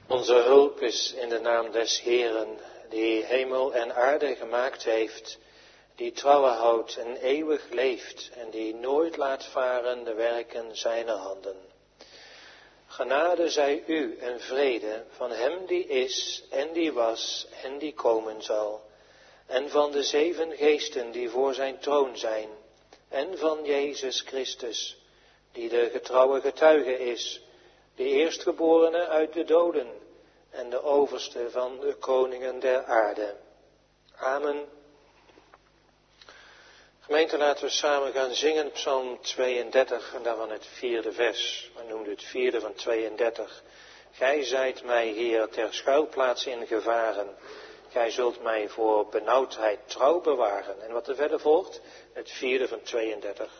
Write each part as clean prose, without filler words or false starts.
Onze hulp is in de naam des Heeren, die hemel en aarde gemaakt heeft, die trouwen houdt en eeuwig leeft en die nooit laat varen de werken zijner handen. Genade zij u en vrede van hem die is en die was en die komen zal, en van de 7 geesten die voor zijn troon zijn, en van Jezus Christus, die de getrouwe getuige is, de eerstgeborene uit de doden en de overste van de koningen der aarde. Amen. Gemeente, laten we samen gaan zingen Psalm 32 en daarvan het 4e vers. We noemen het 4e van 32. Gij zijt mij, Heer, ter schuilplaats in gevaren. Gij zult mij voor benauwdheid trouw bewaren. En wat er verder volgt, het 4e van 32.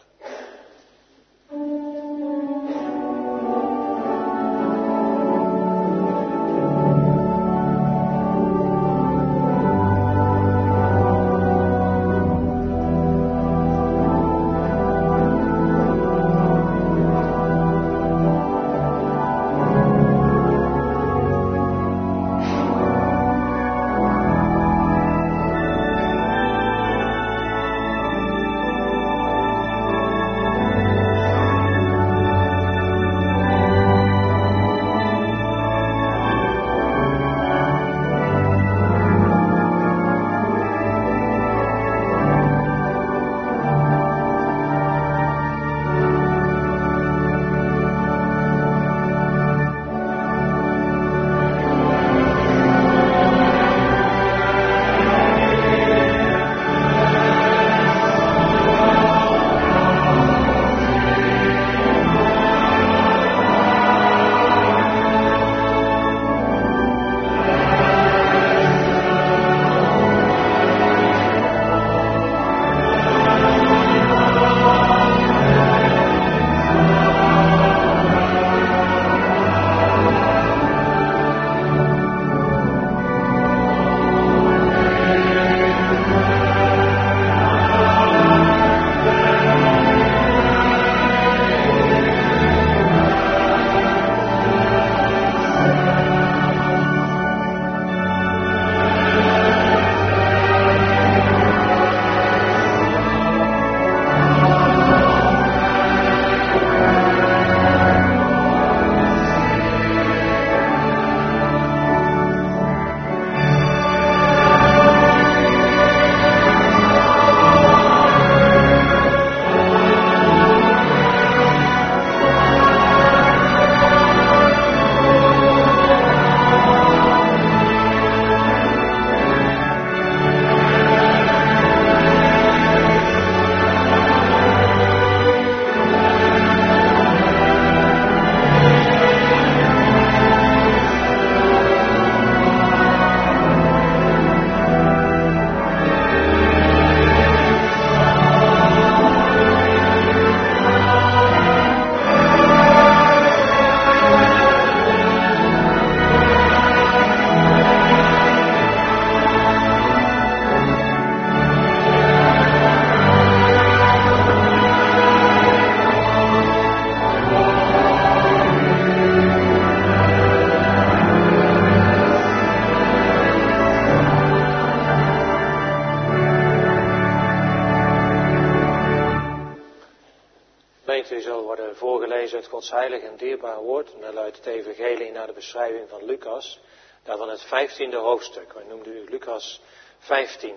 Het Gods heilig en dierbaar woord. En dan luidt het evangelie naar de beschrijving van Lucas. Daarvan het 15e hoofdstuk. Wij noemden u Lucas 15.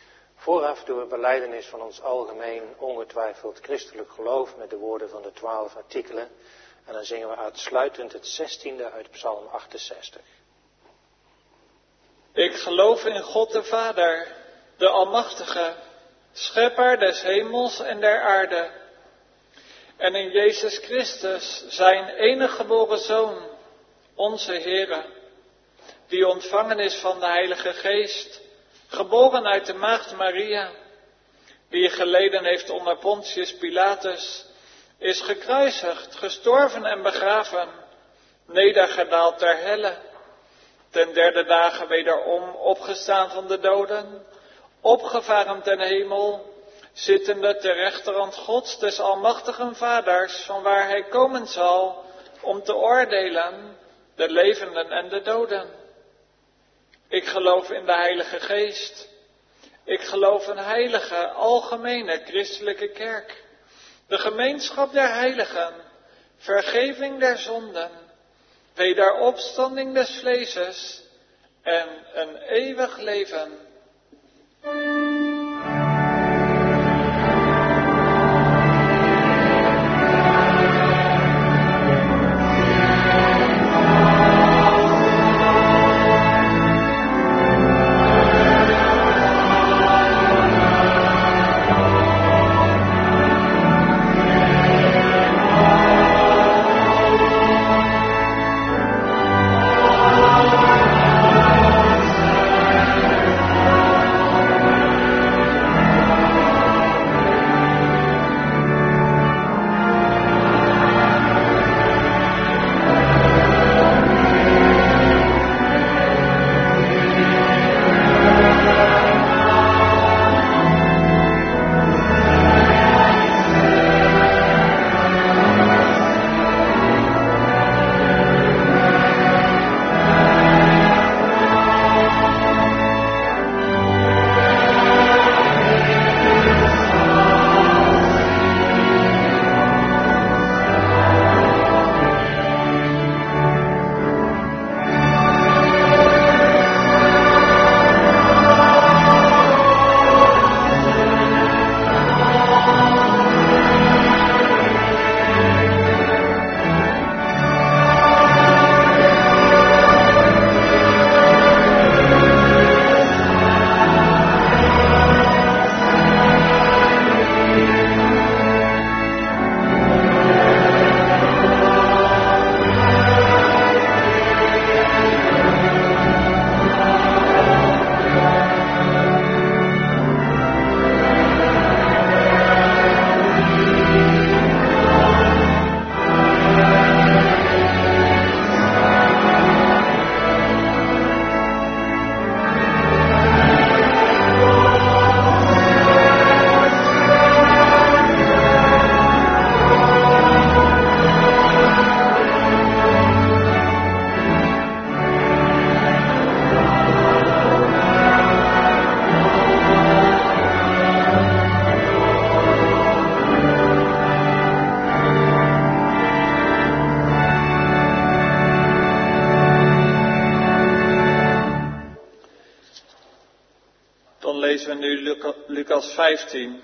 Vooraf doen we belijdenis van ons algemeen ongetwijfeld christelijk geloof met de woorden van de 12 artikelen. En dan zingen we uitsluitend het 16e uit Psalm 68. Ik geloof in God de Vader, de Almachtige, Schepper des hemels en der aarde. En in Jezus Christus, zijn enige geboren Zoon, onze Heere, die ontvangen is van de Heilige Geest, geboren uit de Maagd Maria, die geleden heeft onder Pontius Pilatus, is gekruisigd, gestorven en begraven, nedergedaald ter helle, ten 3e dagen wederom opgestaan van de doden, opgevaren ten hemel, zittende ter rechterhand Gods des almachtigen Vaders, van waar hij komen zal om te oordelen de levenden en de doden. Ik geloof in de Heilige Geest. Ik geloof een heilige, algemene christelijke kerk. De gemeenschap der heiligen, vergeving der zonden, wederopstanding des vleeses en een eeuwig leven. Lezen we nu Lucas 15.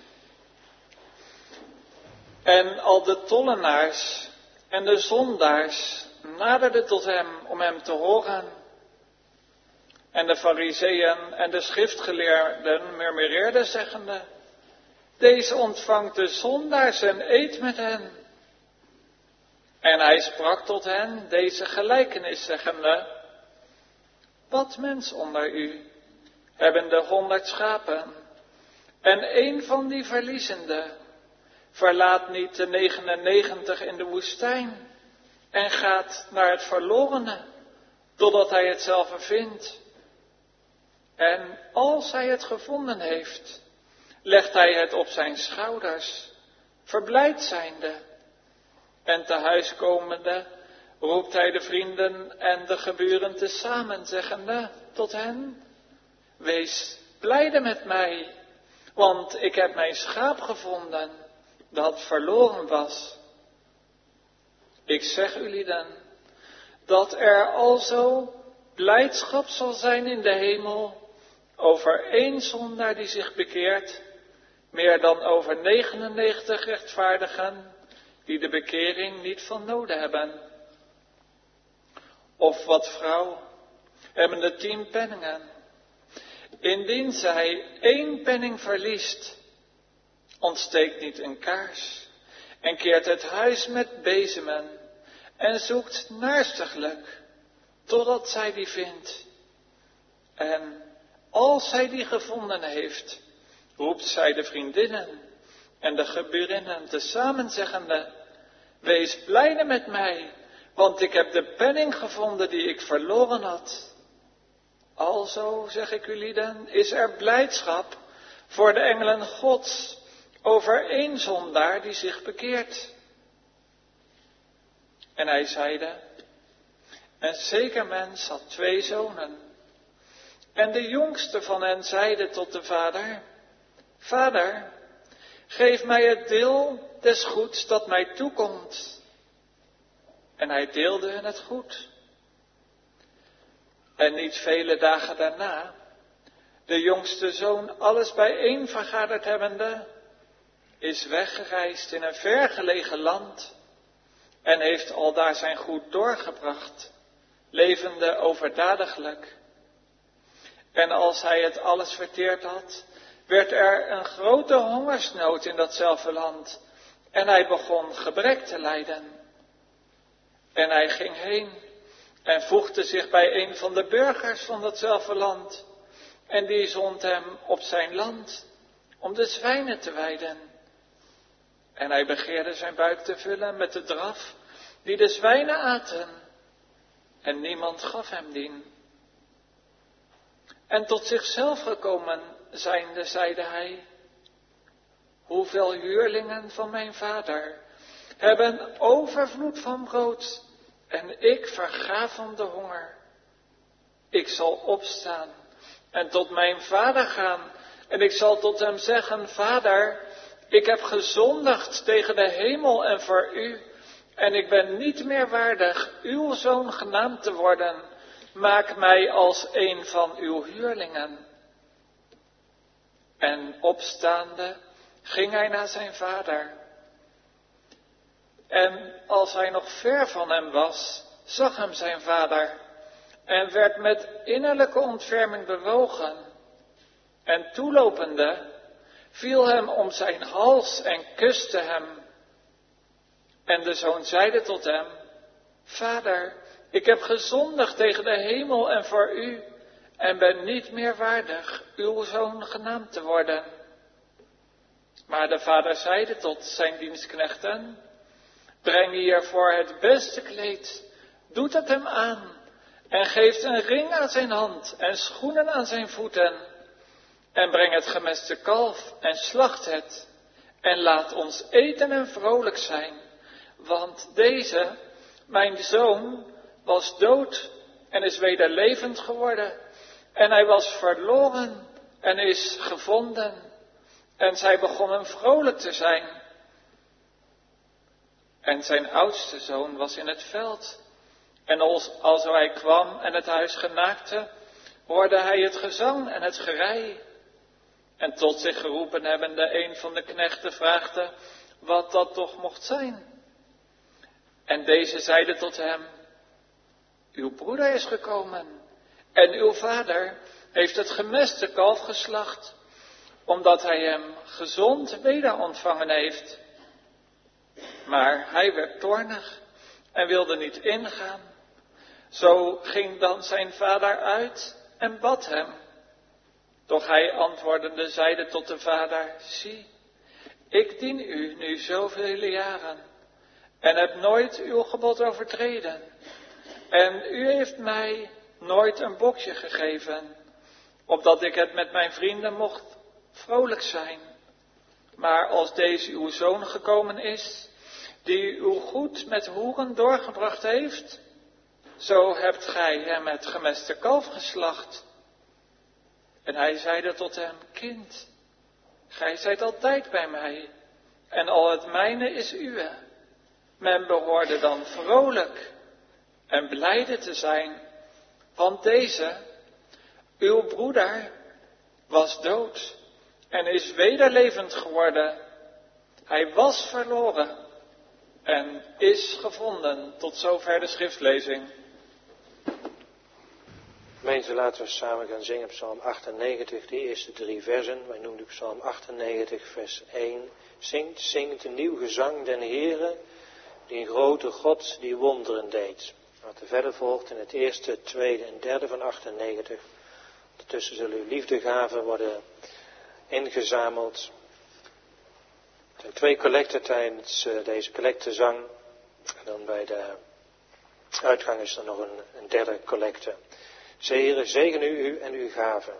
En al de tollenaars en de zondaars naderden tot hem om hem te horen. En de farizeeën en de schriftgeleerden murmureerden zeggende: deze ontvangt de zondaars en eet met hen. En hij sprak tot hen deze gelijkenis zeggende: wat mens onder u hebben de 100 schapen, en een van die verliezende verlaat niet de 99 in de woestijn en gaat naar het verlorene, totdat hij het zelf vindt. En als hij het gevonden heeft, legt hij het op zijn schouders, verblijd zijnde. En te huis komende roept hij de vrienden en de geburen tezamen, zeggende tot hen: wees blijde met mij, want ik heb mijn schaap gevonden, dat verloren was. Ik zeg jullie dan, dat er alzo blijdschap zal zijn in de hemel over 1 zondaar die zich bekeert, meer dan over 99 rechtvaardigen die de bekering niet van noden hebben. Of wat vrouw hebben de 10 penningen. Indien zij 1 penning verliest, ontsteekt niet een kaars en keert het huis met bezemen en zoekt naarstiglijk totdat zij die vindt. En als zij die gevonden heeft, roept zij de vriendinnen en de geburinnen tezamen zeggende: wees blijde met mij, want ik heb de penning gevonden die ik verloren had. Alzo, zeg ik jullie dan, is er blijdschap voor de engelen Gods over 1 zondaar die zich bekeert. En hij zeide: Een zeker mens had 2 zonen. En de jongste van hen zeide tot de vader: Vader, geef mij het deel des goeds dat mij toekomt. En hij deelde hun het goed. En niet vele dagen daarna, de jongste zoon alles bijeen vergaderd hebbende, is weggereisd in een vergelegen land en heeft aldaar zijn goed doorgebracht, levende overdadiglijk. En als hij het alles verteerd had, werd er een grote hongersnood in datzelfde land en hij begon gebrek te lijden. En hij ging heen en voegde zich bij een van de burgers van datzelfde land. En die zond hem op zijn land om de zwijnen te weiden. En hij begeerde zijn buik te vullen met de draf die de zwijnen aten. En niemand gaf hem dien. En tot zichzelf gekomen zijnde, zeide hij: Hoeveel huurlingen van mijn vader hebben overvloed van brood, en ik verga van de honger. Ik zal opstaan en tot mijn vader gaan, en ik zal tot hem zeggen: Vader, ik heb gezondigd tegen de hemel en voor u, en ik ben niet meer waardig uw zoon genaamd te worden. Maak mij als een van uw huurlingen. En opstaande ging hij naar zijn vader. En als hij nog ver van hem was, zag hem zijn vader en werd met innerlijke ontferming bewogen. En toelopende viel hem om zijn hals en kuste hem. En de zoon zeide tot hem: Vader, ik heb gezondigd tegen de hemel en voor u, en ben niet meer waardig uw zoon genaamd te worden. Maar de vader zeide tot zijn dienstknechten: Breng hiervoor het beste kleed, doet het hem aan, en geeft een ring aan zijn hand en schoenen aan zijn voeten. En breng het gemeste kalf en slacht het, en laat ons eten en vrolijk zijn. Want deze, mijn zoon, was dood en is weder levend geworden. En hij was verloren en is gevonden. En zij begonnen vrolijk te zijn. En zijn oudste zoon was in het veld. En als hij kwam en het huis genaakte, hoorde hij het gezang en het gerei. En tot zich geroepen hebbende een van de knechten vraagde wat dat toch mocht zijn. En deze zeide tot hem: Uw broeder is gekomen en uw vader heeft het gemeste kalf geslacht, omdat hij hem gezond weder ontvangen heeft. Maar hij werd toornig en wilde niet ingaan. Zo ging dan zijn vader uit en bad hem. Doch hij antwoordende zeide tot de vader: Zie, ik dien u nu zoveel jaren en heb nooit uw gebod overtreden. En u heeft mij nooit een bokje gegeven, opdat ik het met mijn vrienden mocht vrolijk zijn. Maar als deze uw zoon gekomen is, die uw goed met hoeren doorgebracht heeft, zo hebt gij hem het gemeste kalf geslacht. En hij zeide tot hem: Kind, gij zijt altijd bij mij, en al het mijne is uwe. Men behoorde dan vrolijk en blijde te zijn, want deze, uw broeder, was dood en is weder levend geworden. Hij was verloren en is gevonden. Tot zover de schriftlezing. Gemeente, laten we samen gaan zingen Psalm 98, de eerste 3 versen. Wij noemen Psalm 98, vers 1. Zingt een nieuw gezang den Heere, die een grote God die wonderen deed. Wat er verder volgt in het eerste, tweede en derde van 98. Ondertussen zullen uw liefdegaven worden ingezameld. Er zijn 2 collecten tijdens deze collectezang. En dan bij de uitgang is er nog een derde collecte. Heere, zegen u en uw gaven.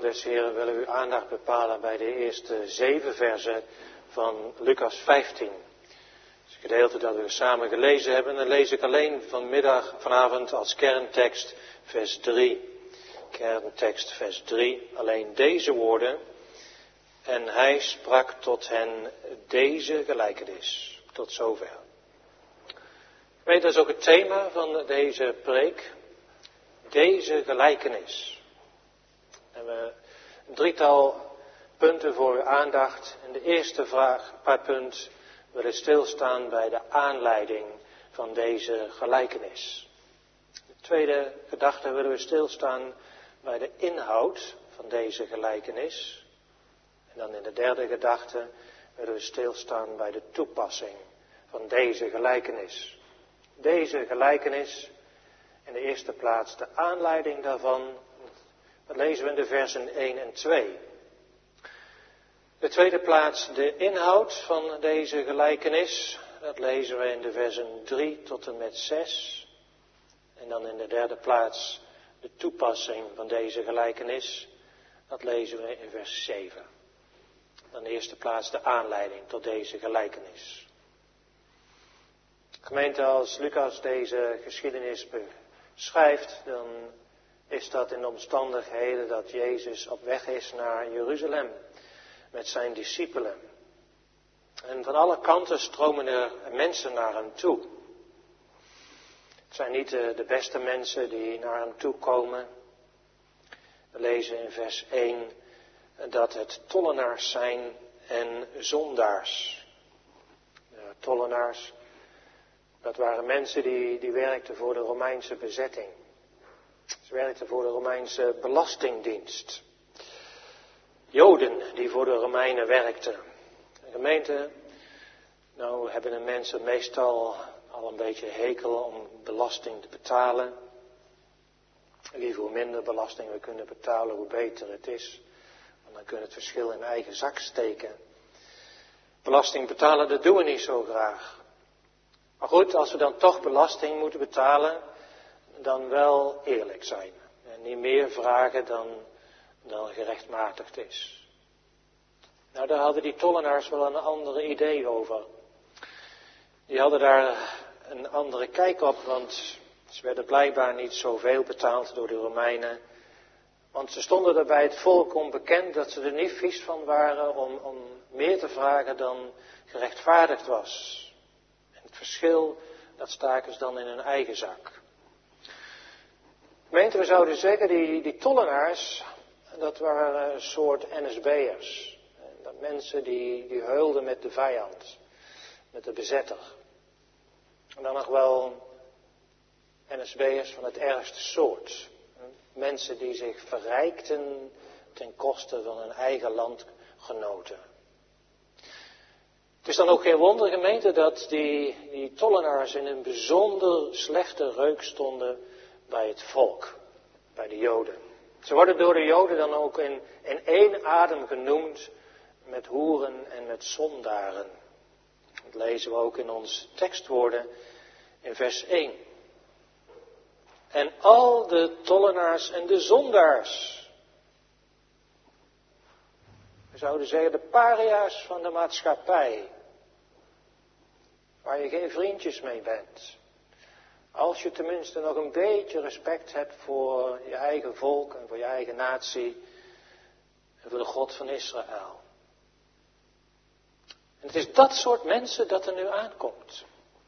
des Heren willen we uw aandacht bepalen bij de eerste 7 versen van Lucas 15. Het gedeelte dat we samen gelezen hebben, dan lees ik alleen vanavond als kerntekst vers 3. Kerntekst vers 3, alleen deze woorden. En hij sprak tot hen deze gelijkenis. Tot zover. Weet, dat is ook het thema van deze preek. Deze gelijkenis. En we een drietal punten voor uw aandacht. En de eerste punt willen stilstaan bij de aanleiding van deze gelijkenis. De tweede gedachte willen we stilstaan bij de inhoud van deze gelijkenis. En dan in de derde gedachte willen we stilstaan bij de toepassing van deze gelijkenis. Deze gelijkenis, in de eerste plaats de aanleiding daarvan, dat lezen we in de versen 1 en 2. De tweede plaats de inhoud van deze gelijkenis, dat lezen we in de versen 3 tot en met 6. En dan in de derde plaats de toepassing van deze gelijkenis, dat lezen we in vers 7. Dan in de eerste plaats de aanleiding tot deze gelijkenis. Gemeente, als Lucas deze geschiedenis beschrijft, dan is dat in de omstandigheden dat Jezus op weg is naar Jeruzalem met zijn discipelen. En van alle kanten stromen er mensen naar hem toe. Het zijn niet de beste mensen die naar hem toe komen. We lezen in vers 1 dat het tollenaars zijn en zondaars. De tollenaars, dat waren mensen die werkten voor de Romeinse bezetting. Ze werkten voor de Romeinse belastingdienst. Joden die voor de Romeinen werkten. De gemeente, nou hebben de mensen meestal al een beetje hekel om belasting te betalen. Liever hoe minder belasting we kunnen betalen, hoe beter het is. Want dan kunnen we het verschil in eigen zak steken. Belasting betalen, dat doen we niet zo graag. Maar goed, als we dan toch belasting moeten betalen, dan wel eerlijk zijn. En niet meer vragen dan gerechtmatigd is. Nou, daar hadden die tollenaars wel een ander idee over. Die hadden daar een andere kijk op, want ze werden blijkbaar niet zoveel betaald door de Romeinen. Want ze stonden er bij het volk onbekend dat ze er niet vies van waren om meer te vragen dan gerechtvaardigd was. En het verschil, dat staken ze dan in hun eigen zak. Gemeente, we zouden zeggen, die tollenaars, dat waren een soort NSB'ers. Dat mensen die heulden met de vijand, met de bezetter. En dan nog wel NSB'ers van het ergste soort. Mensen die zich verrijkten ten koste van hun eigen landgenoten. Het is dan ook geen wonder, gemeente, dat die tollenaars in een bijzonder slechte reuk stonden bij het volk, bij de Joden. Ze worden door de Joden dan ook in één adem genoemd met hoeren en met zondaren. Dat lezen we ook in ons tekstwoorden in vers 1. En al de tollenaars en de zondaars. We zouden zeggen de paria's van de maatschappij. Waar je geen vriendjes mee bent. Als je tenminste nog een beetje respect hebt voor je eigen volk en voor je eigen natie. En voor de God van Israël. En het is dat soort mensen dat er nu aankomt.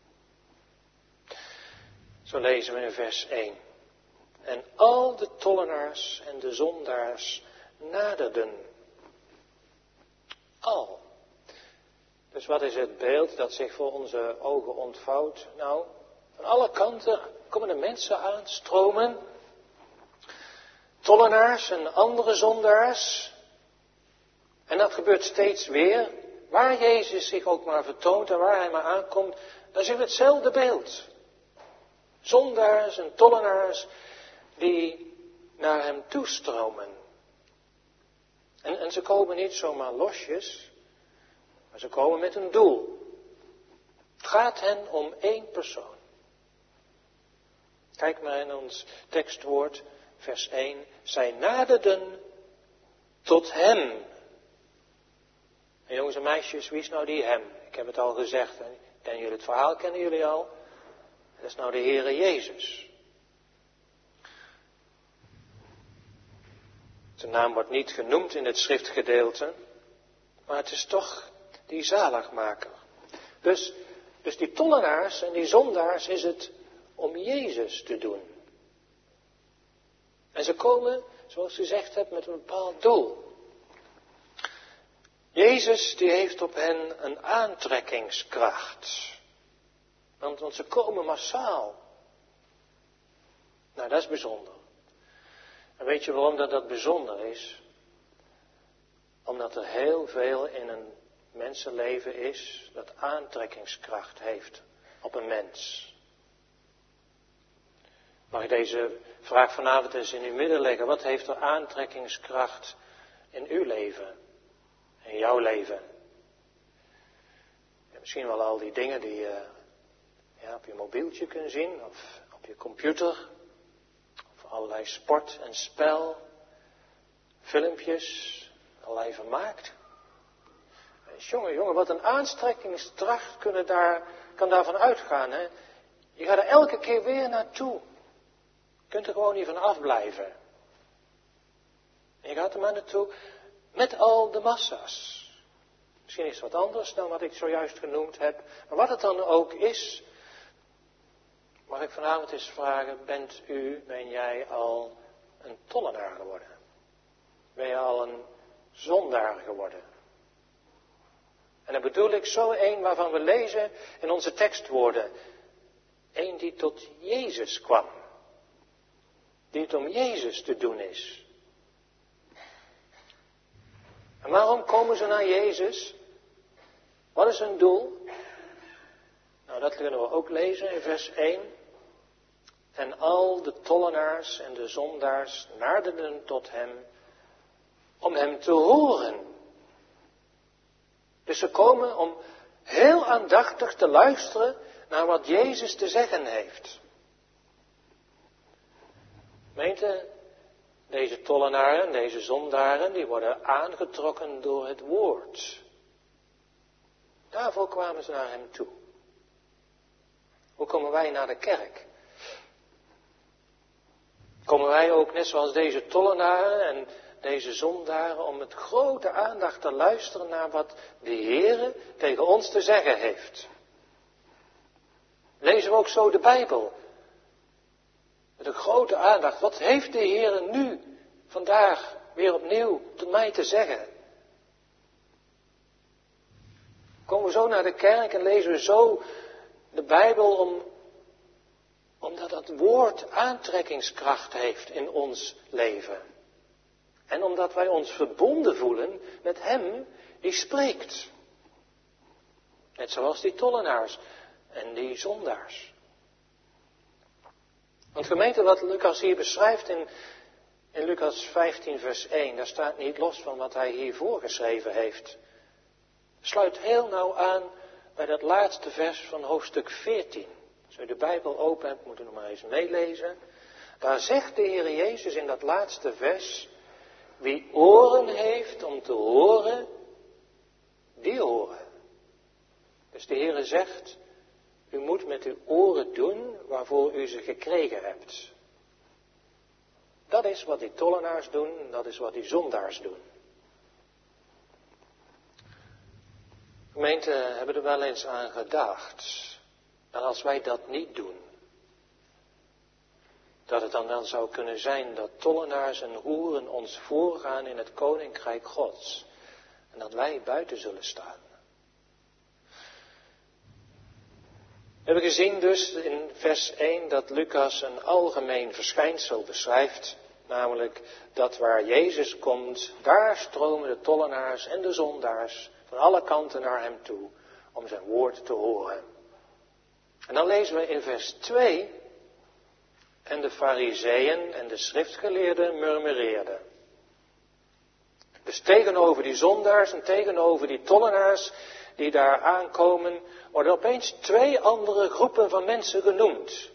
Zo lezen we in vers 1. En al de tollenaars en de zondaars naderden. Al. Dus wat is het beeld dat zich voor onze ogen ontvouwt? Nou, van alle kanten komen de mensen aanstromen. Tollenaars en andere zondaars. En dat gebeurt steeds weer. Waar Jezus zich ook maar vertoont en waar hij maar aankomt, dan zien we hetzelfde beeld. Zondaars en tollenaars die naar hem toestromen. En ze komen niet zomaar losjes, maar ze komen met een doel. Het gaat hen om één persoon. Kijk maar in ons tekstwoord, vers 1. Zij naderden tot hem. En jongens en meisjes, wie is nou die hem? Ik heb het al gezegd. Kennen jullie het verhaal? Kennen jullie al? Dat is nou de Heere Jezus. Zijn naam wordt niet genoemd in het schriftgedeelte, maar het is toch die zaligmaker. Dus die tollenaars en die zondaars is het om Jezus te doen. En ze komen, zoals u gezegd hebt, met een bepaald doel. Jezus die heeft op hen een aantrekkingskracht. Want ze komen massaal. Nou, dat is bijzonder. En weet je waarom dat bijzonder is? Omdat er heel veel in een mensenleven is dat aantrekkingskracht heeft op een mens. Mag ik deze vraag vanavond eens in uw midden leggen? Wat heeft er aantrekkingskracht in uw leven? In jouw leven? Ja, misschien wel al die dingen die je op je mobieltje kunt zien of op je computer. Of allerlei sport en spel, filmpjes, allerlei vermaakt. Jongen, wat een aanstrekkingskracht kan daarvan uitgaan. Hè? Je gaat er elke keer weer naartoe. Je kunt er gewoon niet van afblijven. En je gaat er maar naartoe met al de massa's. Misschien is het wat anders dan wat ik zojuist genoemd heb. Maar wat het dan ook is, mag ik vanavond eens vragen, ben jij al een tollenaar geworden? Ben je al een zondaar geworden? En dan bedoel ik zo een waarvan we lezen in onze tekstwoorden. Eén die tot Jezus kwam. Die het om Jezus te doen is. En waarom komen ze naar Jezus? Wat is hun doel? Nou, dat kunnen we ook lezen in vers 1. En al de tollenaars en de zondaars naderden tot hem om hem te horen. Dus ze komen om heel aandachtig te luisteren naar wat Jezus te zeggen heeft. Gemeente, deze tollenaren, deze zondaren, die worden aangetrokken door het woord. Daarvoor kwamen ze naar hem toe. Hoe komen wij naar de kerk? Komen wij ook net zoals deze tollenaren en deze zondaren om met grote aandacht te luisteren naar wat de Heere tegen ons te zeggen heeft? Lezen we ook zo de Bijbel? Met een grote aandacht. Wat heeft de Heere nu, vandaag, weer opnieuw tot mij te zeggen? Komen we zo naar de kerk en lezen we zo de Bijbel omdat dat woord aantrekkingskracht heeft in ons leven. En omdat wij ons verbonden voelen met hem die spreekt. Net zoals die tollenaars en die zondaars. Want gemeente, wat Lucas hier beschrijft in Lucas 15 vers 1, daar staat niet los van wat hij hier voorgeschreven heeft. Sluit heel nauw aan bij dat laatste vers van hoofdstuk 14. Als u de Bijbel open hebt, moet u nog maar eens meelezen. Daar zegt de Heer Jezus in dat laatste vers: wie oren heeft om te horen, die horen. Dus de Heer zegt, u moet met uw oren doen waarvoor u ze gekregen hebt. Dat is wat die tollenaars doen, dat is wat die zondaars doen. Gemeente, hebben er wel eens aan gedacht. En als wij dat niet doen, dat het dan wel zou kunnen zijn dat tollenaars en hoeren ons voorgaan in het koninkrijk Gods. En dat wij buiten zullen staan. We hebben gezien dus in vers 1 dat Lucas een algemeen verschijnsel beschrijft. Namelijk dat waar Jezus komt, daar stromen de tollenaars en de zondaars van alle kanten naar hem toe om zijn woord te horen. En dan lezen we in vers 2, en de farizeeën en de schriftgeleerden murmureerden. Dus tegenover die zondaars en tegenover die tollenaars die daar aankomen, worden opeens twee andere groepen van mensen genoemd.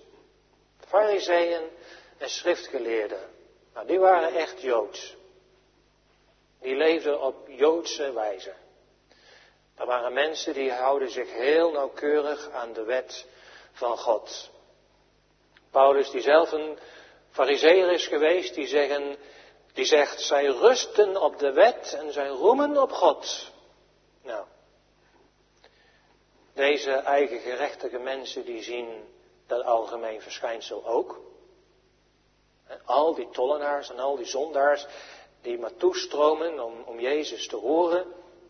Farizeeën en schriftgeleerden. Nou, die waren echt Joods. die leefden op Joodse wijze. Dat waren mensen die houden zich heel nauwkeurig aan de wet van God. Paulus, die zelf een Farizeeër is geweest, die zegt, zij rusten op de wet en zij roemen op God. Nou, deze eigengerechtige mensen die zien dat algemeen verschijnsel ook. En al die tollenaars en al die zondaars die maar toestromen om Jezus te horen.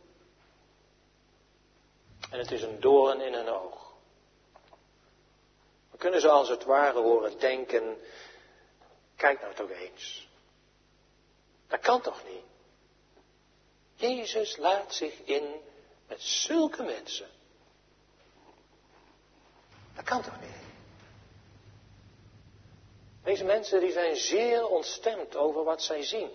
En het is een doorn in hun oog. We kunnen ze als het ware horen denken, kijk nou toch eens. Dat kan toch niet? Jezus laat zich in met zulke mensen. Dat kan toch niet? Deze mensen die zijn zeer ontstemd over wat zij zien.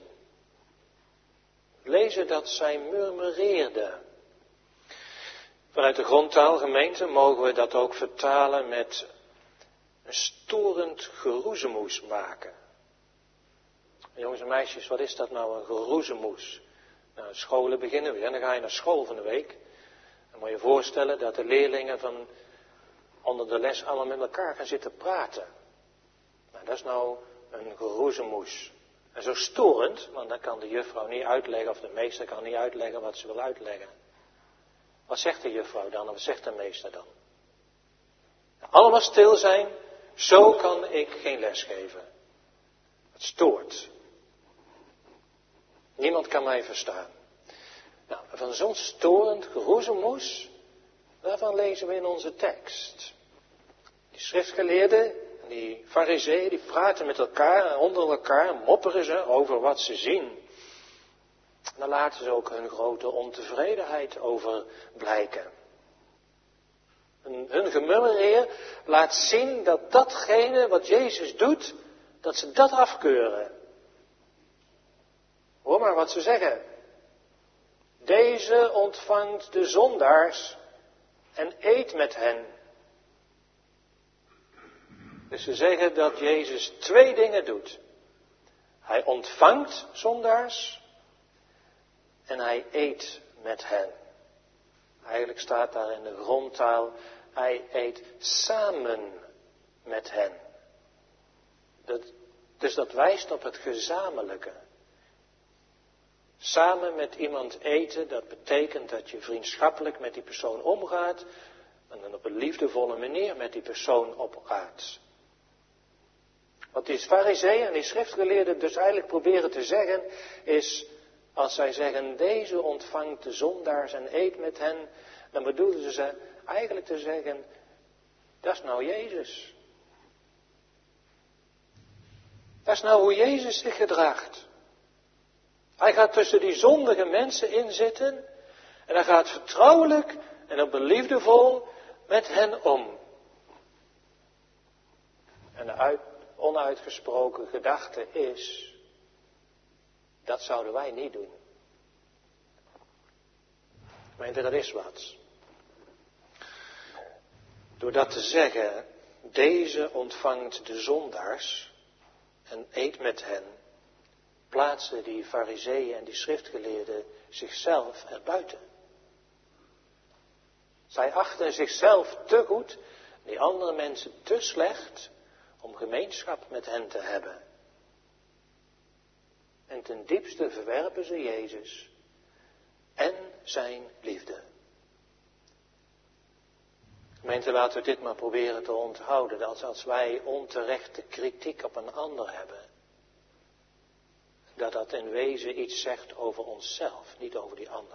We lezen dat zij murmureerden. Vanuit de grondtaal, gemeente, mogen we dat ook vertalen met een storend geroezemoes maken. Jongens en meisjes, wat is dat nou, een geroezemoes? Nou, scholen beginnen weer en dan ga je naar school van de week. Dan moet je je voorstellen dat de leerlingen van onder de les allemaal met elkaar gaan zitten praten. Nou, dat is nou een geroezemoes. En zo storend, want dan kan de juffrouw niet uitleggen, of de meester kan niet uitleggen wat ze wil uitleggen. Wat zegt de juffrouw dan, of wat zegt de meester dan? Allemaal stil zijn, zo kan ik geen les geven. Het stoort. Niemand kan mij verstaan. Nou, van zo'n storend geroezemoes, daarvan lezen we in onze tekst. Die schriftgeleerden, die farizeeën, die praten met elkaar en onder elkaar mopperen ze over wat ze zien. Dan laten ze ook hun grote ontevredenheid over blijken. Hun gemurmereer laat zien dat datgene wat Jezus doet, dat ze dat afkeuren. Hoor maar wat ze zeggen. Deze ontvangt de zondaars en eet met hen. Dus ze zeggen dat Jezus 2 dingen doet. Hij ontvangt zondaars en hij eet met hen. Eigenlijk staat daar in de grondtaal, hij eet samen met hen. Dus dat wijst op het gezamenlijke. Samen met iemand eten, dat betekent dat je vriendschappelijk met die persoon omgaat en dan op een liefdevolle manier met die persoon omgaat. Wat die farizeeën en die schriftgeleerden dus eigenlijk proberen te zeggen is, als zij zeggen, deze ontvangt de zondaars en eet met hen, dan bedoelden ze eigenlijk te zeggen, dat is nou Jezus. Dat is nou hoe Jezus zich gedraagt. Hij gaat tussen die zondige mensen inzitten en hij gaat vertrouwelijk en op een liefdevol met hen om. En de onuitgesproken gedachte is, dat zouden wij niet doen. Gemeente, dat is wat. Door dat te zeggen, deze ontvangt de zondaars en eet met hen, plaatsen die farizeeën en die schriftgeleerden zichzelf erbuiten. Zij achten zichzelf te goed, die andere mensen te slecht, om gemeenschap met hen te hebben. En ten diepste verwerpen ze Jezus en zijn liefde. Gemeente, laten we dit maar proberen te onthouden, dat als wij onterechte kritiek op een ander hebben, dat in wezen iets zegt over onszelf, niet over die ander.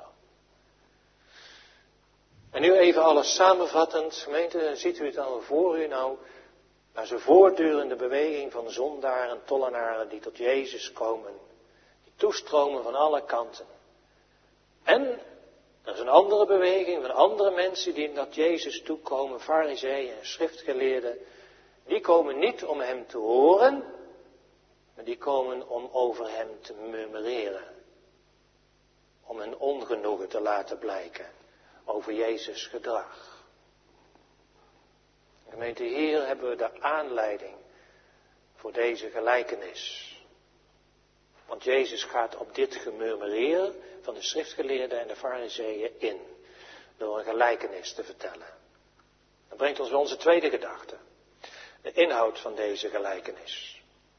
En nu even alles samenvattend, gemeente, ziet u het al voor u nou, naar zo'n voortdurende beweging van zondaren en tollenaren die tot Jezus komen, die toestromen van alle kanten. En er is een andere beweging van andere mensen die naar Jezus toekomen, farizeeën en schriftgeleerden. Die komen niet om hem te horen, maar die komen om over hem te murmureren. Om hun ongenoegen te laten blijken over Jezus' gedrag. Gemeente, hier hebben we de aanleiding voor deze gelijkenis. Want Jezus gaat op dit gemurmureer van de schriftgeleerden en de farizeeën in. Door een gelijkenis te vertellen. Dat brengt ons bij onze tweede gedachte. De inhoud van deze gelijkenis.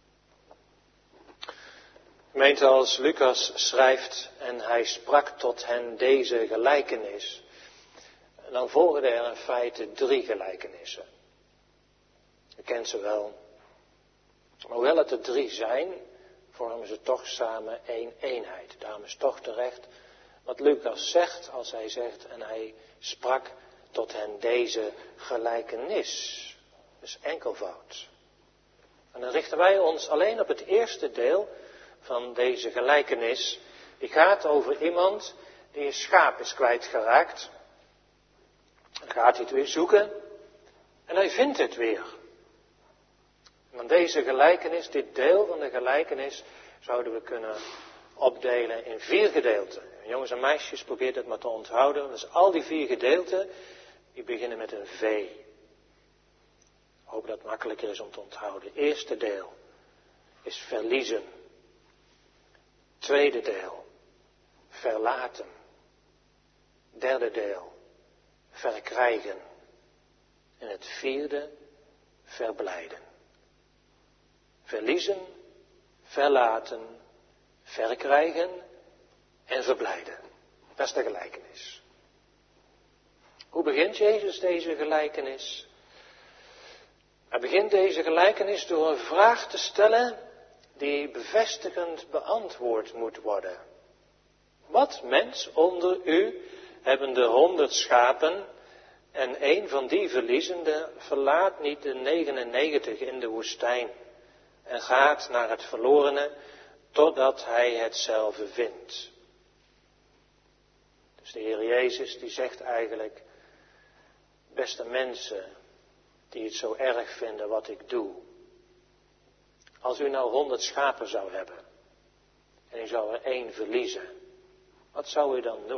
Gemeente, als Lucas schrijft en hij sprak tot hen deze gelijkenis. Dan volgen er in feite 3 gelijkenissen. U kent ze wel. Maar hoewel het er 3 zijn, vormen ze toch samen 1 eenheid. Daarom is toch terecht wat Lucas zegt als hij zegt en hij sprak tot hen deze gelijkenis. Dus enkelvoud. En dan richten wij ons alleen op het eerste deel van deze gelijkenis. Die gaat over iemand die een schaap is kwijtgeraakt. Dan gaat hij het weer zoeken en hij vindt het weer. En dan deze gelijkenis, dit deel van de gelijkenis, zouden we kunnen opdelen in 4 gedeelten. Jongens en meisjes, probeer het maar te onthouden. Dus al die 4 gedeelten, die beginnen met een V. Ik hoop dat het makkelijker is om te onthouden. Het eerste deel is verliezen. Tweede deel, verlaten. Derde deel, verkrijgen. En het vierde, verblijden. Verliezen, verlaten, verkrijgen en verblijden. Dat is de gelijkenis. Hoe begint Jezus deze gelijkenis? Hij begint deze gelijkenis door een vraag te stellen die bevestigend beantwoord moet worden. Wat mens onder u hebben de 100 schapen en 1 van die verliezende verlaat niet de 99 in de woestijn en gaat naar het verlorene totdat hij hetzelfde vindt. Dus de Heer Jezus die zegt eigenlijk, beste mensen die het zo erg vinden wat ik doe. Als u nou 100 schapen zou hebben en u zou er 1 verliezen, wat zou u dan doen?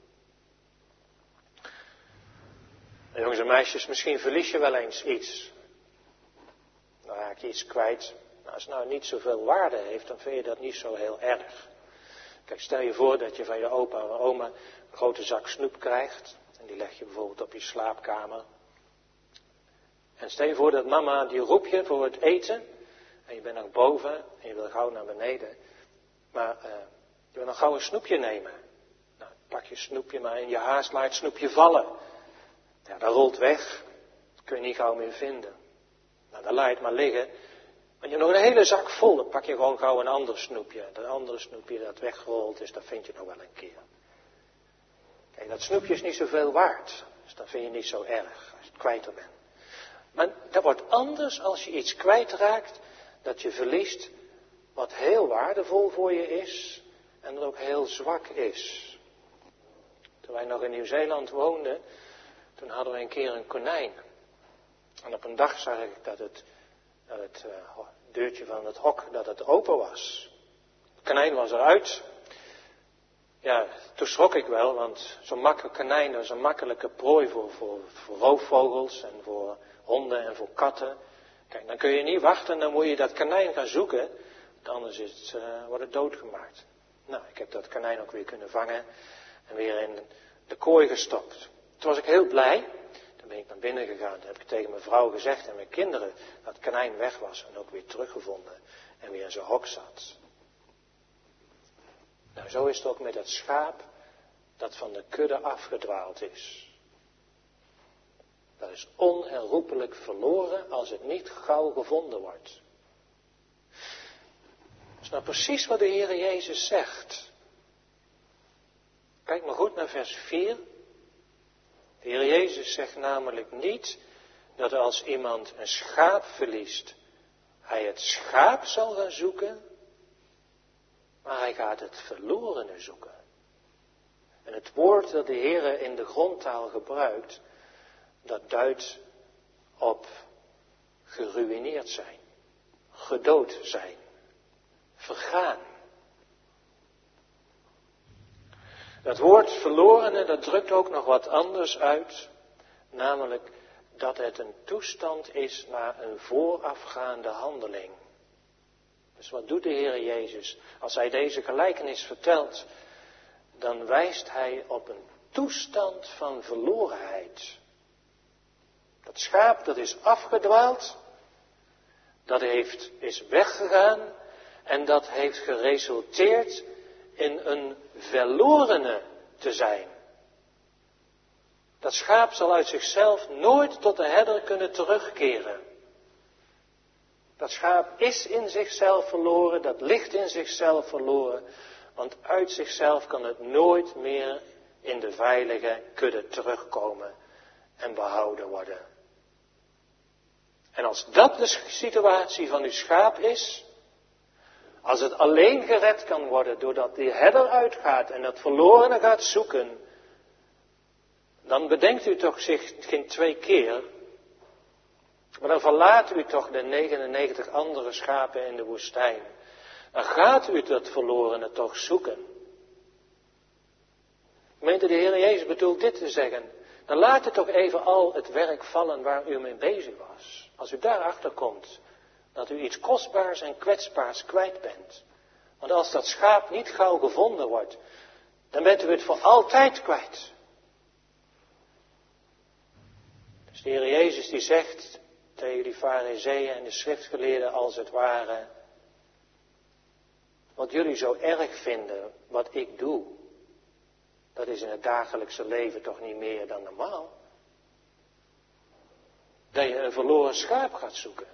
En jongens en meisjes, misschien verlies je wel eens iets. Dan raak je iets kwijt. Nou, als het nou niet zoveel waarde heeft, dan vind je dat niet zo heel erg. Kijk, stel je voor dat je van je opa en oma een grote zak snoep krijgt. En die leg je bijvoorbeeld op je slaapkamer. En stel je voor dat mama, die roept je voor het eten. En je bent nog boven en je wil gauw naar beneden. Maar je wil nog gauw een snoepje nemen. Nou, pak je snoepje, maar in je haast laat het snoepje vallen. Ja, dat rolt weg. Dat kun je niet gauw meer vinden. Nou, dan laat je het maar liggen. Want je hebt nog een hele zak vol. Dan pak je gewoon gauw een ander snoepje. Dat andere snoepje dat weggerold is, dat vind je nog wel een keer. Kijk, dat snoepje is niet zoveel waard. Dus dat vind je niet zo erg als je het kwijt bent. Maar dat wordt anders als je iets kwijtraakt, dat je verliest wat heel waardevol voor je is en dat ook heel zwak is. Toen wij nog in Nieuw-Zeeland woonden, toen hadden we een keer een konijn. En op een dag zag ik dat het deurtje van het hok, dat het open was. Het konijn was eruit. Ja, toen schrok ik wel, want zo'n makkelijk konijn, dat is een makkelijke prooi voor roofvogels en voor honden en voor katten. Kijk, dan kun je niet wachten, dan moet je dat konijn gaan zoeken, want anders wordt het doodgemaakt. Nou, ik heb dat konijn ook weer kunnen vangen en weer in de kooi gestopt. Toen was ik heel blij. Toen ben ik naar binnen gegaan. Toen heb ik tegen mijn vrouw gezegd en mijn kinderen dat het konijn weg was en ook weer teruggevonden en weer in zijn hok zat. Nou, zo is het ook met het schaap dat van de kudde afgedwaald is. Dat is onherroepelijk verloren als het niet gauw gevonden wordt. Dat is nou precies wat de Heer Jezus zegt. Kijk maar goed naar vers 4. De Heer Jezus zegt namelijk niet dat als iemand een schaap verliest, hij het schaap zal gaan zoeken, maar hij gaat het verlorene zoeken. En het woord dat de Heer in de grondtaal gebruikt, dat duidt op geruïneerd zijn, gedood zijn, vergaan. Dat woord verlorene, dat drukt ook nog wat anders uit, namelijk dat het een toestand is na een voorafgaande handeling. Dus wat doet de Heer Jezus? Als hij deze gelijkenis vertelt, dan wijst hij op een toestand van verlorenheid. Dat schaap dat is afgedwaald, dat is weggegaan en dat heeft geresulteerd in een verlorene te zijn. Dat schaap zal uit zichzelf nooit tot de herder kunnen terugkeren. Dat schaap is in zichzelf verloren, dat ligt in zichzelf verloren, want uit zichzelf kan het nooit meer in de veilige kudde terugkomen en behouden worden. En als dat de situatie van uw schaap is, als het alleen gered kan worden doordat die herder uitgaat en dat verlorene gaat zoeken, dan bedenkt u toch zich geen 2 keer, maar dan verlaat u toch de 99 andere schapen in de woestijn. Dan gaat u dat verlorene toch zoeken. Gemeente, de Heer Jezus bedoelt dit te zeggen. Dan laat u toch even al het werk vallen waar u mee bezig was. Als u daarachter komt, dat u iets kostbaars en kwetsbaars kwijt bent. Want als dat schaap niet gauw gevonden wordt, dan bent u het voor altijd kwijt. Dus de Heer Jezus die zegt tegen die farizeeën en de schriftgeleerden als het ware, wat jullie zo erg vinden, wat ik doe, dat is in het dagelijkse leven toch niet meer dan normaal. Dat je een verloren schaap gaat zoeken.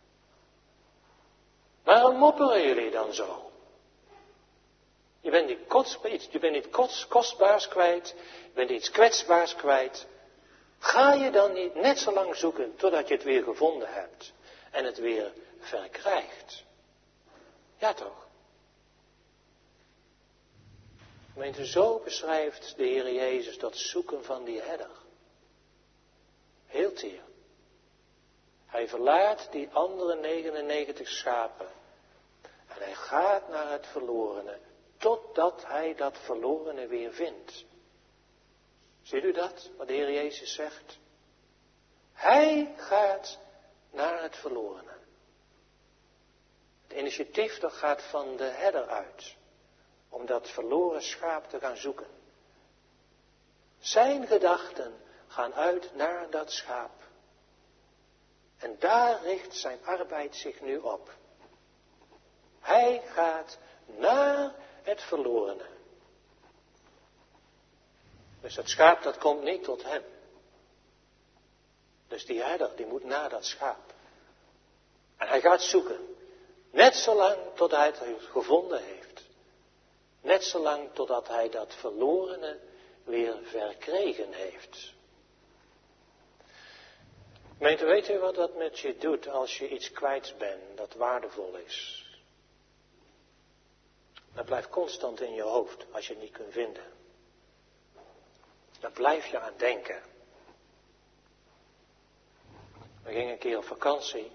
Waarom mopperen jullie dan zo? Je bent niet kostbaars kwijt, je bent iets kwetsbaars kwijt. Ga je dan niet net zo lang zoeken totdat je het weer gevonden hebt en het weer verkrijgt? Ja toch? Gemeente, zo beschrijft de Heer Jezus dat zoeken van die herder. Heel teer. Hij verlaat die andere 99 schapen en hij gaat naar het verlorene, totdat hij dat verlorene weer vindt. Ziet u dat, wat de Heer Jezus zegt? Hij gaat naar het verlorene. Het initiatief dat gaat van de herder uit, om dat verloren schaap te gaan zoeken. Zijn gedachten gaan uit naar dat schaap. En daar richt zijn arbeid zich nu op. Hij gaat naar het verlorene. Dus dat schaap dat komt niet tot hem. Dus die herder die moet naar dat schaap. En hij gaat zoeken. Net zolang tot hij het gevonden heeft. Net zolang totdat hij dat verlorene weer verkregen heeft. Gemeente, weet u wat dat met je doet als je iets kwijt bent dat waardevol is? Dat blijft constant in je hoofd als je het niet kunt vinden. Daar blijf je aan denken. We gingen een keer op vakantie.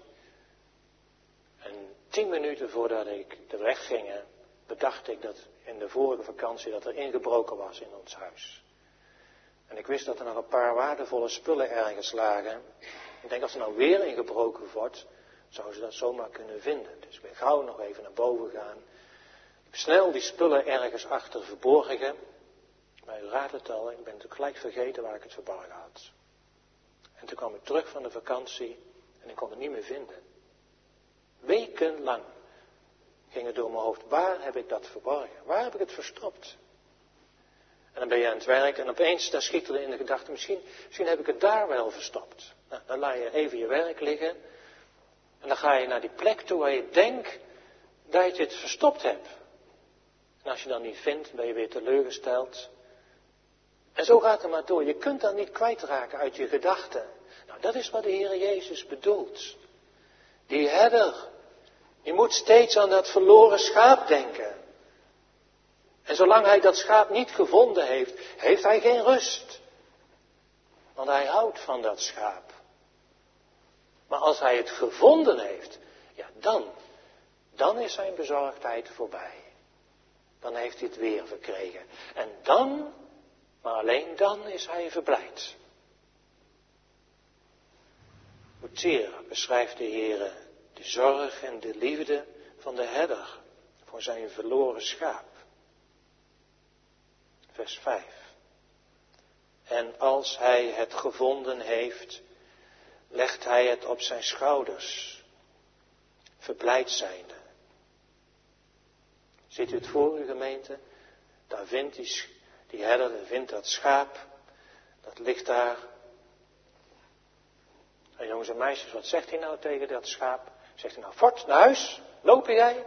En 10 minuten voordat ik de weg ging, bedacht ik dat in de vorige vakantie dat er ingebroken was in ons huis. En ik wist dat er nog een paar waardevolle spullen ergens lagen. Ik denk als er nou weer ingebroken wordt, zouden ze dat zomaar kunnen vinden. Dus ik ben gauw nog even naar boven gegaan. Ik heb snel die spullen ergens achter verborgen. Maar u raadt het al, ik ben natuurlijk gelijk vergeten waar ik het verborgen had. En toen kwam ik terug van de vakantie en ik kon het niet meer vinden. Wekenlang ging het door mijn hoofd, waar heb ik dat verborgen? Waar heb ik het verstopt? En dan ben je aan het werk en opeens daar schiet er in de gedachte, misschien heb ik het daar wel verstopt. Nou, dan laat je even je werk liggen en dan ga je naar die plek toe waar je denkt dat je het verstopt hebt. En als je dat niet vindt, ben je weer teleurgesteld. En zo gaat het maar door. Je kunt dat niet kwijtraken uit je gedachten. Nou, dat is wat de Heer Jezus bedoelt. Die herder, die moet steeds aan dat verloren schaap denken. En zolang hij dat schaap niet gevonden heeft, heeft hij geen rust. Want hij houdt van dat schaap. Maar als hij het gevonden heeft, ja dan is zijn bezorgdheid voorbij. Dan heeft hij het weer verkregen. En dan, maar alleen dan is hij verblijd. Hoe zeer beschrijft de Heer de zorg en de liefde van de herder voor zijn verloren schaap. Vers 5. En als hij het gevonden heeft, legt hij het op zijn schouders, verblijd zijnde. Ziet u het voor u, gemeente? Daar vindt die herder, daar vindt dat schaap, dat ligt daar. En jongens en meisjes, wat zegt hij nou tegen dat schaap? Zegt hij nou, fort, naar huis, lopen jij?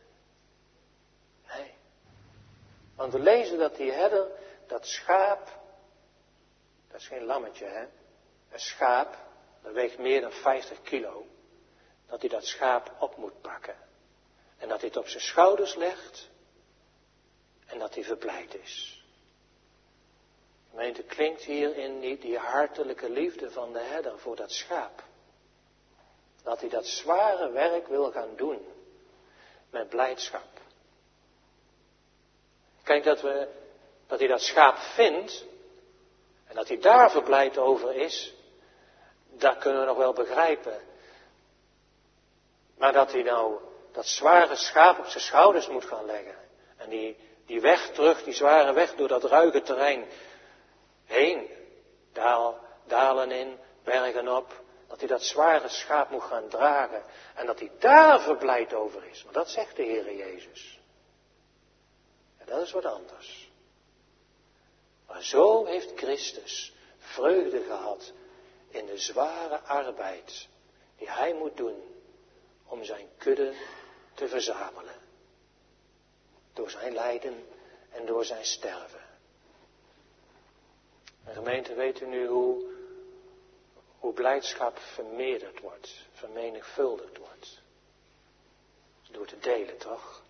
Nee. Want we lezen dat die herder, dat schaap, dat is geen lammetje, hè? Een schaap, dat weegt meer dan 50 kilo. Dat hij dat schaap op moet pakken. En dat hij het op zijn schouders legt. En dat hij verblijd is. Gemeente, klinkt hierin niet die hartelijke liefde van de herder voor dat schaap. Dat hij dat zware werk wil gaan doen. Met blijdschap. Kijk, dat hij dat schaap vindt. En dat hij daar verblijd over is. Dat kunnen we nog wel begrijpen. Maar dat hij nou dat zware schaap op zijn schouders moet gaan leggen. En die weg terug, die zware weg door dat ruige terrein heen. Dalen in, bergen op. Dat hij dat zware schaap moet gaan dragen. En dat hij daar verblijd over is. Maar dat zegt de Heere Jezus. En dat is wat anders. Maar zo heeft Christus vreugde gehad in de zware arbeid die hij moet doen om zijn kudde te verzamelen. Door zijn lijden en door zijn sterven. En gemeente, weet u nu hoe blijdschap vermeerderd wordt, vermenigvuldigd wordt? Door te delen, toch?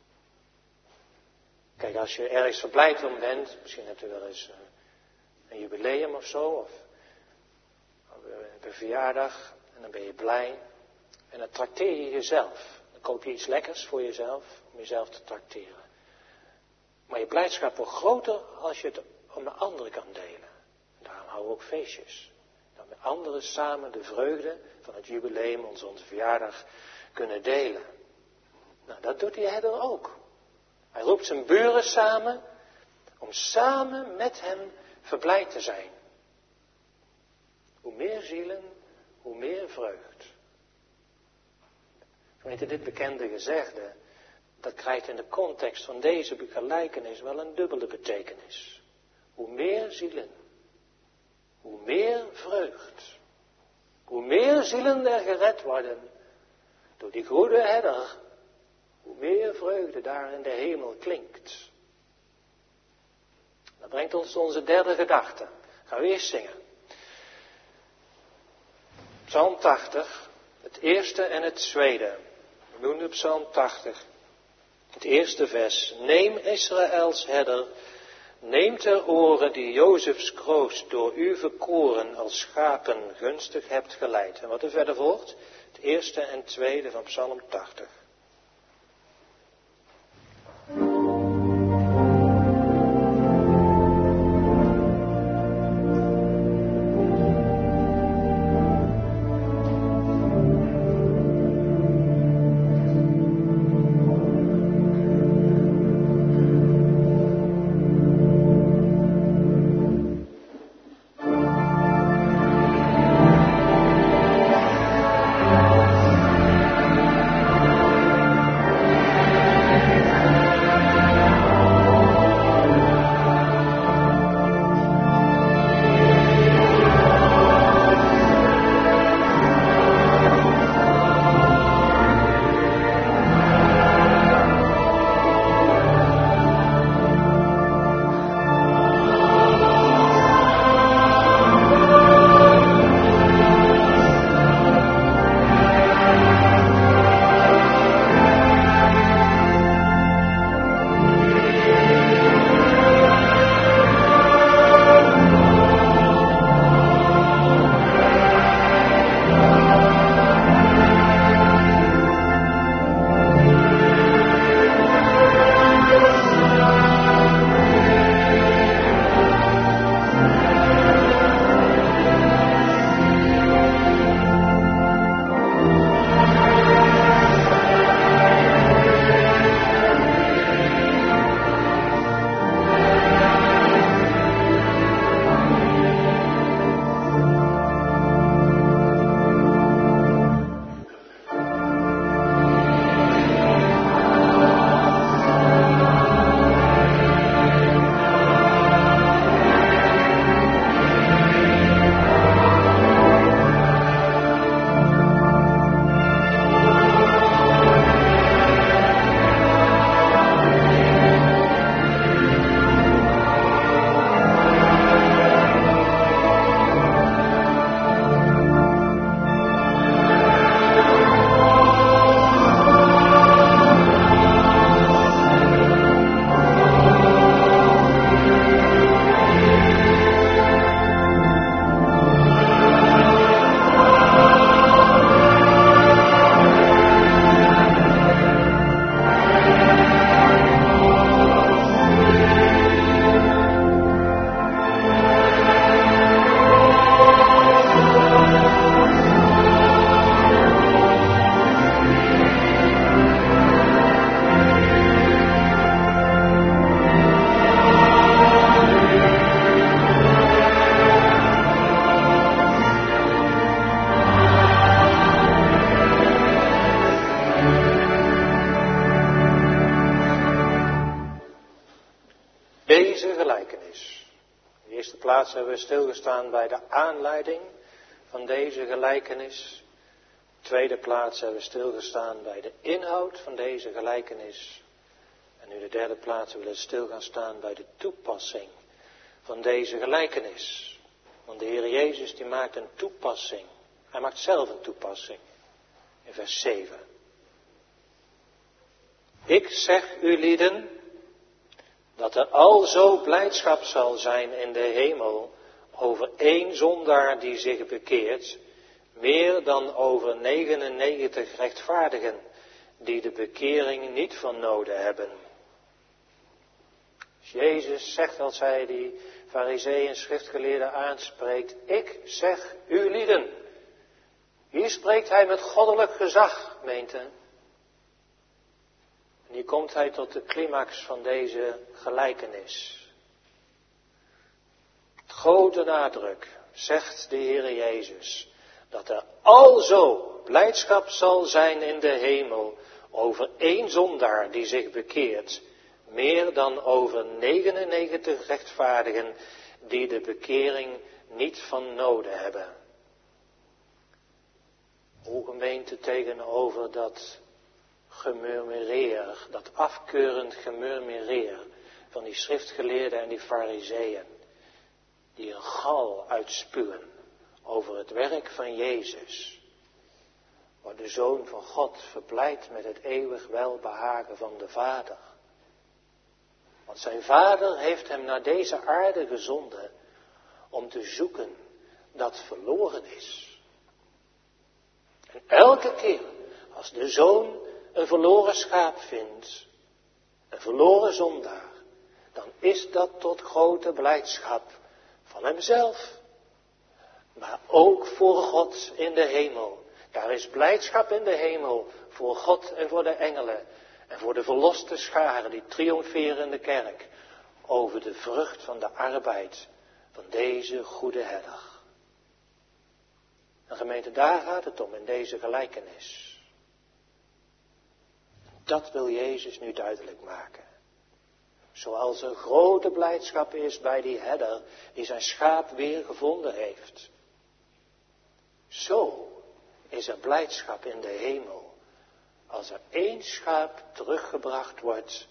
Kijk, als je ergens verblijd om bent, misschien hebt u wel eens een jubileum of zo, of een verjaardag, en dan ben je blij. En dan trakteer je jezelf. Dan koop je iets lekkers voor jezelf, om jezelf te trakteren. Maar je blijdschap wordt groter als je het om de anderen kan delen. En daarom houden we ook feestjes. Dat we met anderen samen de vreugde van het jubileum, onze verjaardag, kunnen delen. Nou, dat doet die herder ook. Hij roept zijn buren samen, om samen met hem verblijd te zijn. Hoe meer zielen, hoe meer vreugd. Weet je, dit bekende gezegde, dat krijgt in de context van deze gelijkenis wel een dubbele betekenis. Hoe meer zielen, hoe meer vreugd. Hoe meer zielen er gered worden door die goede herder, hoe meer vreugde daar in de hemel klinkt. Dat brengt ons tot onze derde gedachte. Gaan we eerst zingen. Psalm 80, het eerste en het tweede. We doen de Psalm 80, het eerste vers. Neem Israëls herder, neem ter oren die Jozefs kroost door u verkoren als schapen gunstig hebt geleid. En wat er verder volgt, het eerste en tweede van Psalm 80. eerste plaats hebben we stilgestaan bij de aanleiding van deze gelijkenis. In de tweede plaats hebben we stilgestaan bij de inhoud van deze gelijkenis. En nu de derde plaats willen we stil gaan staan bij de toepassing van deze gelijkenis. Want de Heer Jezus die maakt een toepassing. Hij maakt zelf een toepassing. In vers 7. Ik zeg u lieden, dat er alzo blijdschap zal zijn in de hemel over 1 zondaar die zich bekeert, meer dan over 99 rechtvaardigen die de bekering niet van noden hebben. Dus Jezus zegt als hij die Farizeeën en schriftgeleerden aanspreekt, ik zeg u lieden. Hier spreekt hij met goddelijk gezag, gemeente. En hier komt hij tot de climax van deze gelijkenis. Grote nadruk, zegt de Heere Jezus, dat er alzo blijdschap zal zijn in de hemel over 1 zondaar die zich bekeert, meer dan over 99 rechtvaardigen die de bekering niet van noden hebben. O gemeente, tegenover dat gemurmureer, dat afkeurend gemurmureer van die schriftgeleerden en die farizeeën, die een gal uitspuwen over het werk van Jezus, wordt de Zoon van God verblijd met het eeuwig welbehagen van de Vader. Want zijn Vader heeft hem naar deze aarde gezonden om te zoeken dat verloren is. En elke keer als de Zoon een verloren schaap vindt, een verloren zondaar, dan is dat tot grote blijdschap van hemzelf. Maar ook voor God in de hemel. Daar is blijdschap in de hemel voor God en voor de engelen. En voor de verloste scharen die triomferen in de kerk over de vrucht van de arbeid van deze goede herder. En gemeente, daar gaat het om in deze gelijkenis. Dat wil Jezus nu duidelijk maken. Zoals er grote blijdschap is bij die herder die zijn schaap weer gevonden heeft. Zo is er blijdschap in de hemel als er 1 schaap teruggebracht wordt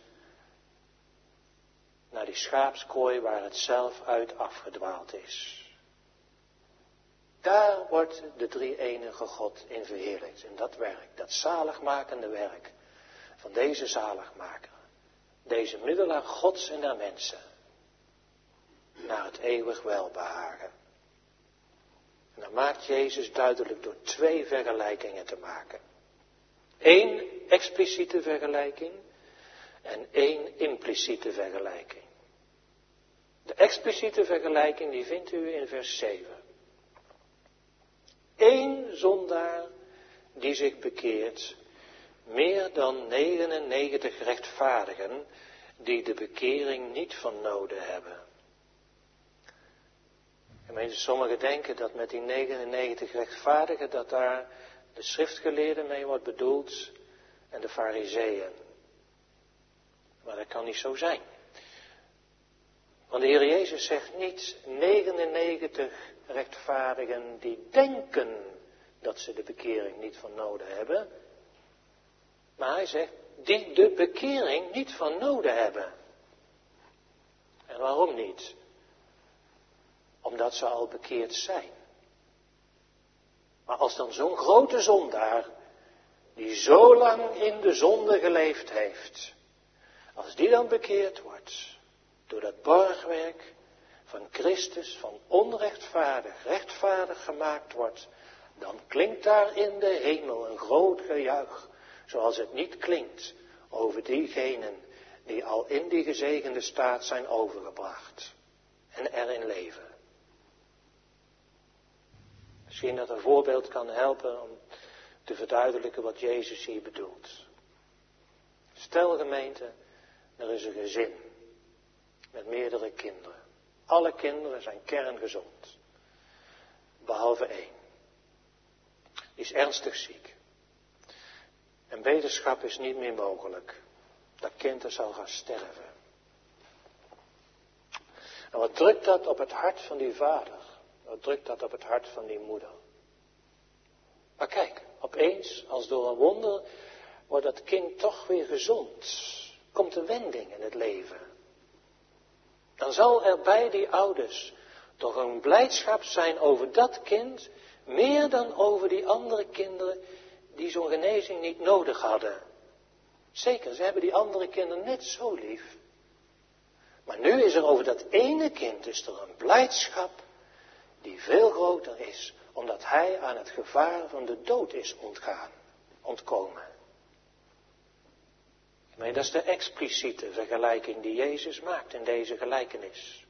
naar die schaapskooi waar het zelf uit afgedwaald is. Daar wordt de drie-enige God in verheerlijkt, in dat werk, dat zaligmakende werk van deze zaligmaker. Deze middelaar Gods en der mensen, naar het eeuwig welbehagen. En dan maakt Jezus duidelijk door 2 vergelijkingen te maken. 1 expliciete vergelijking en 1 impliciete vergelijking. De expliciete vergelijking die vindt u in vers 7. 1 zondaar die zich bekeert, meer dan 99 rechtvaardigen die de bekering niet van noden hebben. En sommigen denken dat met die 99 rechtvaardigen dat daar de schriftgeleerden mee wordt bedoeld en de farizeeën. Maar dat kan niet zo zijn. Want de Heer Jezus zegt niet 99 rechtvaardigen die denken dat ze de bekering niet van noden hebben. Maar hij zegt die de bekering niet van noden hebben. En waarom niet? Omdat ze al bekeerd zijn. Maar als dan zo'n grote zondaar, die zo lang in de zonde geleefd heeft, als die dan bekeerd wordt, door dat borgwerk van Christus, van onrechtvaardig, rechtvaardig gemaakt wordt, dan klinkt daar in de hemel een groot gejuich, zoals het niet klinkt over diegenen die al in die gezegende staat zijn overgebracht en erin leven. Misschien dat een voorbeeld kan helpen om te verduidelijken wat Jezus hier bedoelt. Stel gemeente, er is een gezin met meerdere kinderen. Alle kinderen zijn kerngezond, behalve 1. Die is ernstig ziek. En beterschap is niet meer mogelijk. Dat kind er zal gaan sterven. En wat drukt dat op het hart van die vader? Wat drukt dat op het hart van die moeder? Maar kijk, opeens, als door een wonder, wordt dat kind toch weer gezond. Komt een wending in het leven. Dan zal er bij die ouders toch een blijdschap zijn over dat kind, meer dan over die andere kinderen die zo'n genezing niet nodig hadden. Zeker, ze hebben die andere kinderen net zo lief. Maar nu is er over dat ene kind is er een blijdschap die veel groter is, omdat hij aan het gevaar van de dood is ontkomen. Maar dat is de expliciete vergelijking die Jezus maakt in deze gelijkenis.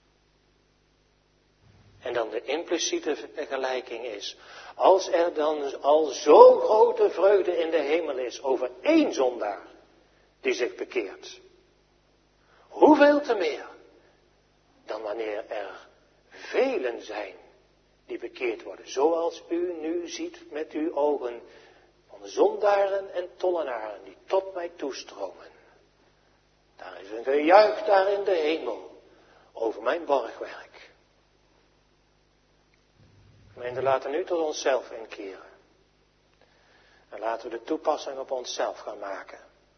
En dan de impliciete vergelijking is, als er dan al zo grote vreugde in de hemel is over één zondaar die zich bekeert. Hoeveel te meer dan wanneer er velen zijn die bekeerd worden. Zoals u nu ziet met uw ogen van zondaren en tollenaren die tot mij toestromen. Daar is een gejuich daar in de hemel over mijn borgwerk. Gemeente, laten we nu tot onszelf inkeren. En laten we de toepassing op onszelf gaan maken.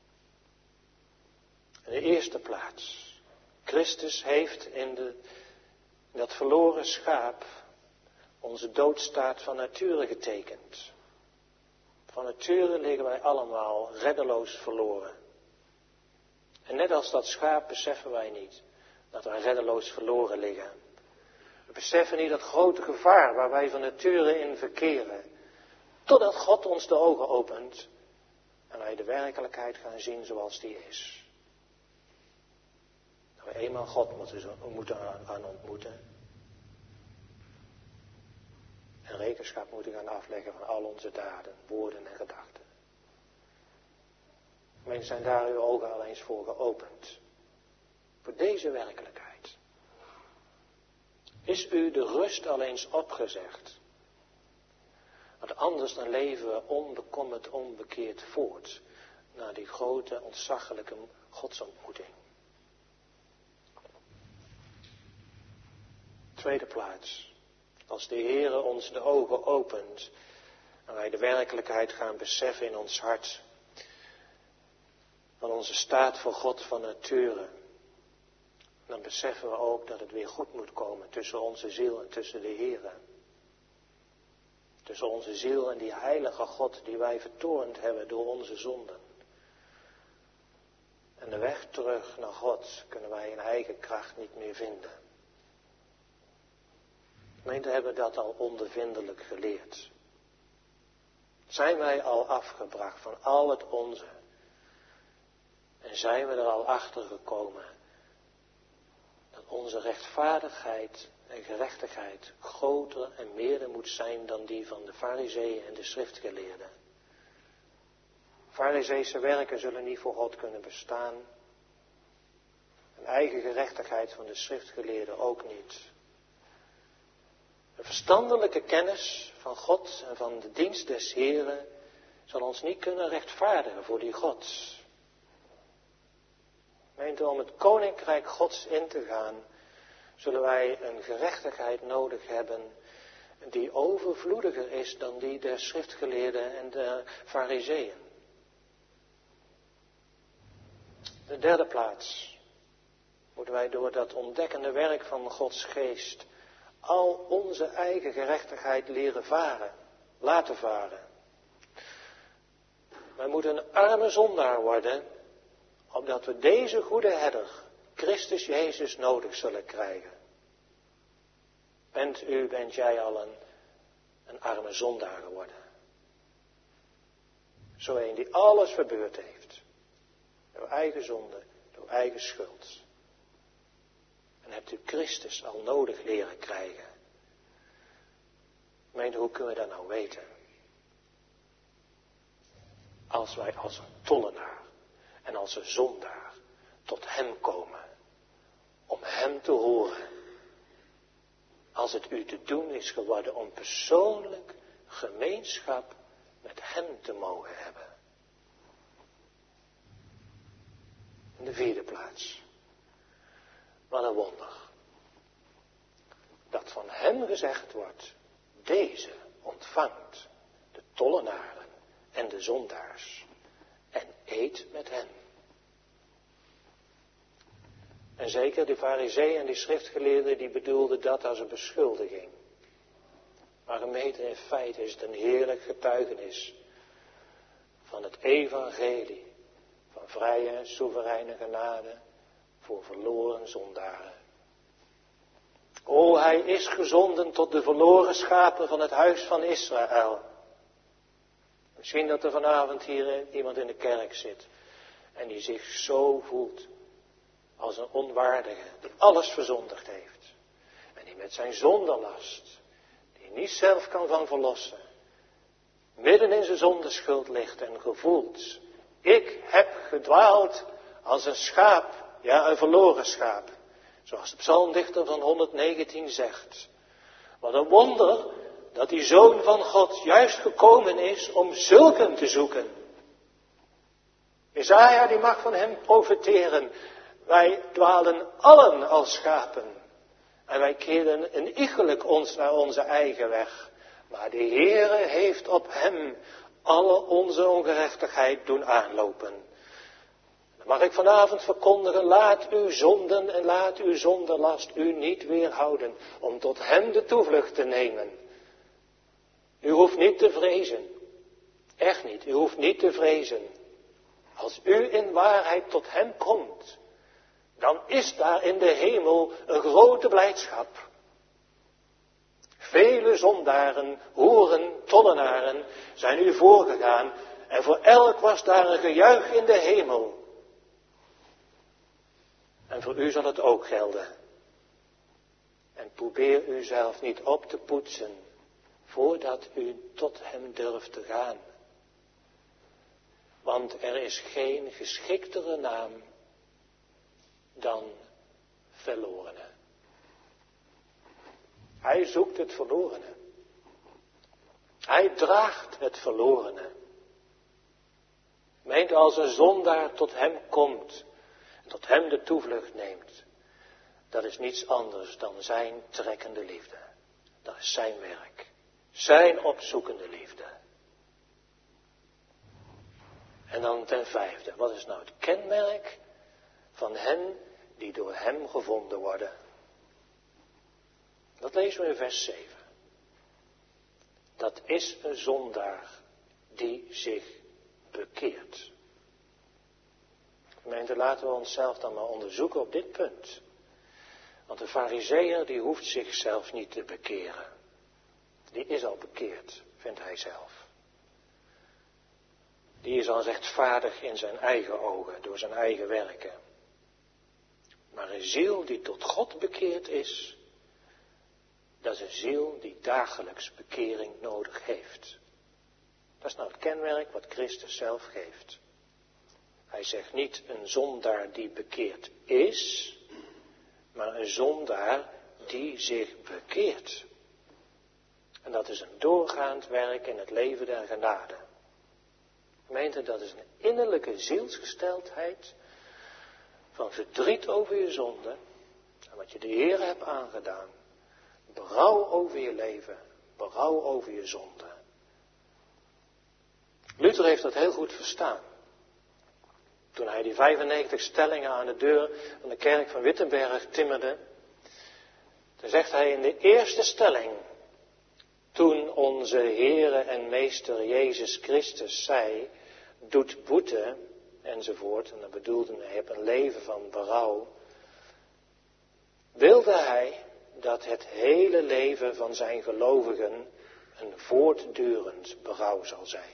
In de eerste plaats, Christus heeft in dat verloren schaap onze doodstaat van nature getekend. Van nature liggen wij allemaal reddeloos verloren. En net als dat schaap beseffen wij niet dat wij reddeloos verloren liggen. We beseffen niet dat grote gevaar waar wij van nature in verkeren. Totdat God ons de ogen opent en wij de werkelijkheid gaan zien zoals die is. Dat we eenmaal God moeten gaan ontmoeten. En rekenschap moeten gaan afleggen van al onze daden, woorden en gedachten. Mensen, zijn daar uw ogen al eens voor geopend. Voor deze werkelijkheid. Is u de rust al eens opgezegd? Want anders dan leven we onbekommerd, onbekeerd voort. Naar die grote, ontzaglijke godsontmoeting. Tweede plaats. Als de Heere ons de ogen opent. En wij de werkelijkheid gaan beseffen in ons hart. Van onze staat voor God van nature. Dan beseffen we ook dat het weer goed moet komen tussen onze ziel en tussen de Heere. Tussen onze ziel en die heilige God die wij vertoornd hebben door onze zonden. En de weg terug naar God kunnen wij in eigen kracht niet meer vinden. Gemeente, hebben we dat al ondervindelijk geleerd. Zijn wij al afgebracht van al het onze? En zijn we er al achter gekomen dat onze rechtvaardigheid en gerechtigheid groter en meerder moet zijn dan die van de Farizeeën en de schriftgeleerden? Farizeese werken zullen niet voor God kunnen bestaan. En eigen gerechtigheid van de schriftgeleerden ook niet. Een verstandelijke kennis van God en van de dienst des Heren zal ons niet kunnen rechtvaardigen voor die God. Gemeente, om het koninkrijk Gods in te gaan, zullen wij een gerechtigheid nodig hebben die overvloediger is dan die der schriftgeleerden en de Farizeeën. De derde plaats moeten wij door dat ontdekkende werk van Gods geest al onze eigen gerechtigheid laten varen. Wij moeten een arme zondaar worden, opdat we deze goede herder, Christus Jezus, nodig zullen krijgen. Bent jij al een arme zondaar geworden? Zo een die alles verbeurd heeft. Door eigen zonde, door eigen schuld. En hebt u Christus al nodig leren krijgen? Gemeente, hoe kunnen we dat nou weten? Als wij als een tollenaar en als een zondaar tot hem komen. Om hem te horen. Als het u te doen is geworden om persoonlijk gemeenschap met hem te mogen hebben. In de vierde plaats. Wat een wonder. van hem gezegd wordt, deze ontvangt de tollenaren en de zondaars en eet met hen. En zeker de farizeeën en die schriftgeleerden die bedoelden dat als een beschuldiging. Maar gemeente, in feite is het een heerlijk getuigenis van het evangelie van vrije en soevereine genade voor verloren zondaren. O, hij is gezonden tot de verloren schapen van het huis van Israël. Misschien dat er vanavond hier iemand in de kerk zit en die zich zo voelt als een onwaardige, die alles verzondigd heeft. En die met zijn zondenlast, die niet zelf kan van verlossen, midden in zijn zondeschuld ligt en gevoelt, ik heb gedwaald als een schaap, ja een verloren schaap. Zoals de psalmdichter van 119 zegt. Wat een wonder dat die Zoon van God juist gekomen is om zulken te zoeken. Jesaja die mag van hem profeteren. Wij dwalen allen als schapen. En wij keren een iegelijk ons naar onze eigen weg. Maar de Heere heeft op hem alle onze ongerechtigheid doen aanlopen. Dan mag ik vanavond verkondigen, laat uw zonden en laat uw zonderlast u niet weerhouden om tot hem de toevlucht te nemen. U hoeft niet te vrezen. Echt niet, u hoeft niet te vrezen. Als u in waarheid tot hem komt, dan is daar in de hemel een grote blijdschap. Vele zondaren, hoeren, tollenaren zijn u voorgegaan en voor elk was daar een gejuich in de hemel. En voor u zal het ook gelden. En probeer uzelf niet op te poetsen voordat u tot hem durft te gaan. Want er is geen geschiktere naam dan verlorene. Hij zoekt het verlorene. Hij draagt het verlorene. Meent als een zondaar tot hem komt en tot hem de toevlucht neemt, dat is niets anders dan zijn trekkende liefde. Dat is zijn werk. Zijn opzoekende liefde. En dan ten vijfde, wat is nou het kenmerk van hen die door hem gevonden worden? Dat lezen we in vers 7. Dat is een zondaar die zich bekeert. Gemeente, laten we onszelf dan maar onderzoeken op dit punt. Want de farizeeër die hoeft zichzelf niet te bekeren. Die is al bekeerd, vindt hij zelf. Die is al rechtvaardig in zijn eigen ogen, door zijn eigen werken. Maar een ziel die tot God bekeerd is, dat is een ziel die dagelijks bekering nodig heeft. Dat is nou het kenmerk wat Christus zelf geeft. Hij zegt niet een zondaar die bekeerd is, maar een zondaar die zich bekeert. En dat is een doorgaand werk in het leven der genade. Gemeente, dat is een innerlijke zielsgesteldheid van verdriet over je zonde en wat je de Heer hebt aangedaan. Berouw over je leven, berouw over je zonde. Luther heeft dat heel goed verstaan. Toen hij die 95 stellingen aan de deur van de kerk van Wittenberg timmerde, dan zegt hij in de eerste stelling, toen onze Heere en Meester Jezus Christus zei, doet boete, enzovoort, en dan bedoelde hij op een leven van berouw, wilde hij dat het hele leven van zijn gelovigen een voortdurend berouw zal zijn.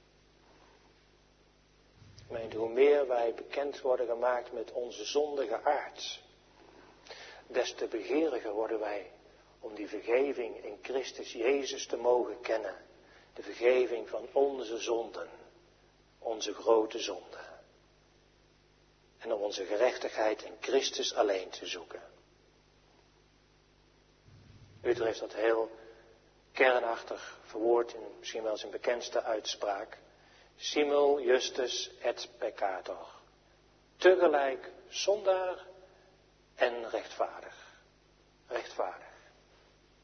Ik meen, hoe meer wij bekend worden gemaakt met onze zondige aard, des te begeriger worden wij om die vergeving in Christus Jezus te mogen kennen. De vergeving van onze zonden, onze grote zonden. En om onze gerechtigheid in Christus alleen te zoeken. Luther heeft dat heel kernachtig verwoord in misschien wel zijn bekendste uitspraak. Simul justus et peccator. Tegelijk zondaar en rechtvaardig. Rechtvaardig.